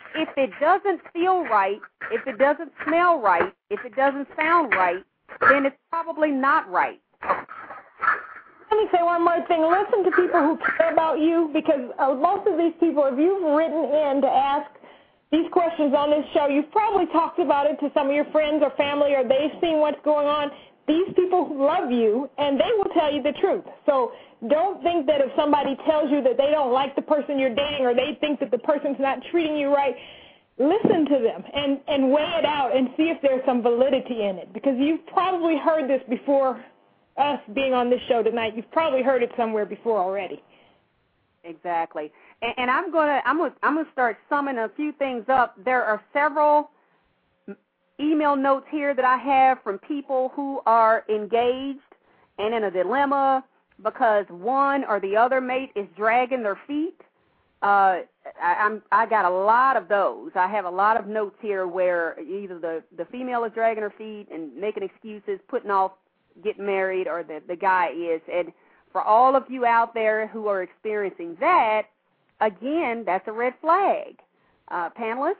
if it doesn't feel right, if it doesn't smell right, if it doesn't sound right, then it's probably not right. Let me say one more thing. Listen to people who care about you, because most of these people, if you've written in to ask these questions on this show, you've probably talked about it to some of your friends or family, or they've seen what's going on. These people love you, and they will tell you the truth. So don't think that if somebody tells you that they don't like the person you're dating, or they think that the person's not treating you right, listen to them and weigh it out and see if there's some validity in it, because you've probably heard this before us being on this show tonight. You've probably heard it somewhere before already. Exactly. And I'm gonna start summing a few things up. There are several email notes here that I have from people who are engaged and in a dilemma because one or the other mate is dragging their feet. I got a lot of those. I have a lot of notes here where either the female is dragging her feet and making excuses, putting off getting married, or the guy is. And for all of you out there who are experiencing that, again, that's a red flag. Panelists?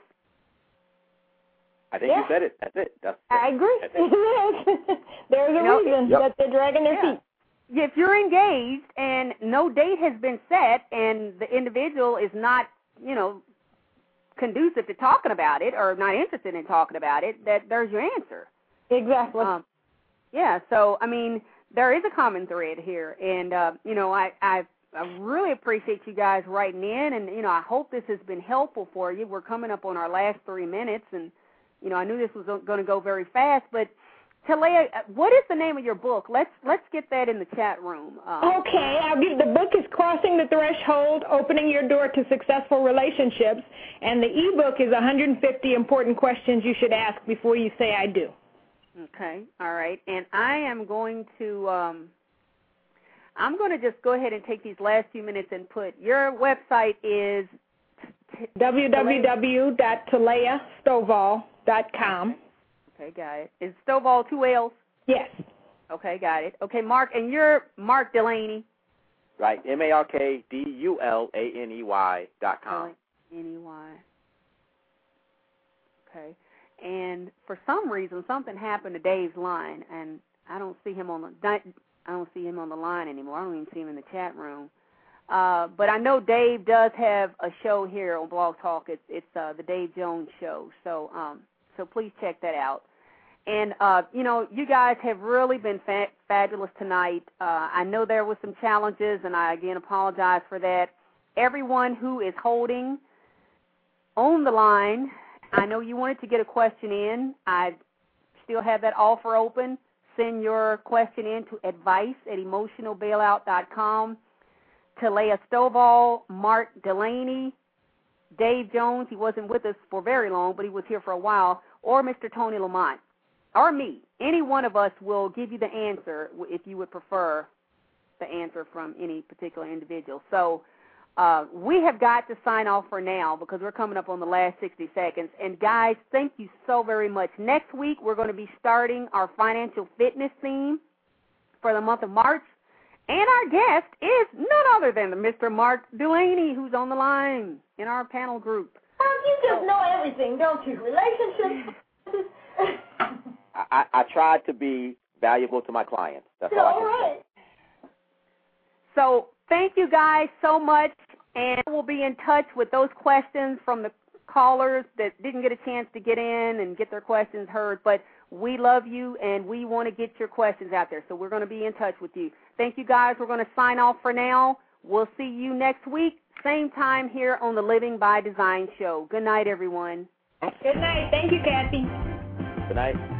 I think you said it. That's it. I agree. There's a reason that they're dragging their feet. If you're engaged and no date has been set and the individual is not, conducive to talking about it or not interested in talking about it, there's your answer. Exactly. So, I mean, there is a common thread here. And, I really appreciate you guys writing in. And, I hope this has been helpful for you. We're coming up on our last 3 minutes. And, I knew this was going to go very fast. But, Talea, what is the name of your book? Let's get that in the chat room. Okay. The book is Crossing the Threshold, Opening Your Door to Successful Relationships. And the e-book is 150 Important Questions You Should Ask Before You Say I Do. Okay, all right. And I am going to just go ahead and take these last few minutes and put your website is www.TaleaStovall.com. Okay, got it. Is Stovall 2 L's? Yes. Okay, got it. Okay, Mark, and you're Mark Delaney. Right, MarkDulaney.com. N-E-Y. Okay. And for some reason, something happened to Dave's line, and I don't see him on the line anymore. I don't even see him in the chat room. But I know Dave does have a show here on Blog Talk. It's the Dave Jones Show. So please check that out. And you guys have really been fabulous tonight. I know there were some challenges, and I again apologize for that. Everyone who is holding on the line, I know you wanted to get a question in. I still have that offer open. Send your question in to advice@emotionalbailout.com. Talea Stovall, Mark Delaney, Dave Jones, he wasn't with us for very long, but he was here for a while, or Mr. Tony Lamont, or me. Any one of us will give you the answer if you would prefer the answer from any particular individual. So we have got to sign off for now because we're coming up on the last 60 seconds. And, guys, thank you so very much. Next week we're going to be starting our financial fitness theme for the month of March. And our guest is none other than Mr. Mark Delaney, who's on the line in our panel group. Well, you just know everything, don't you? Relationships. I tried to be valuable to my clients. That's all I can say. So thank you guys so much, and we'll be in touch with those questions from the callers that didn't get a chance to get in and get their questions heard. But we love you, and we want to get your questions out there, so we're going to be in touch with you. Thank you, guys. We're going to sign off for now. We'll see you next week, same time here on the Living by Design show. Good night, everyone. Good night. Thank you, Kathy. Good night.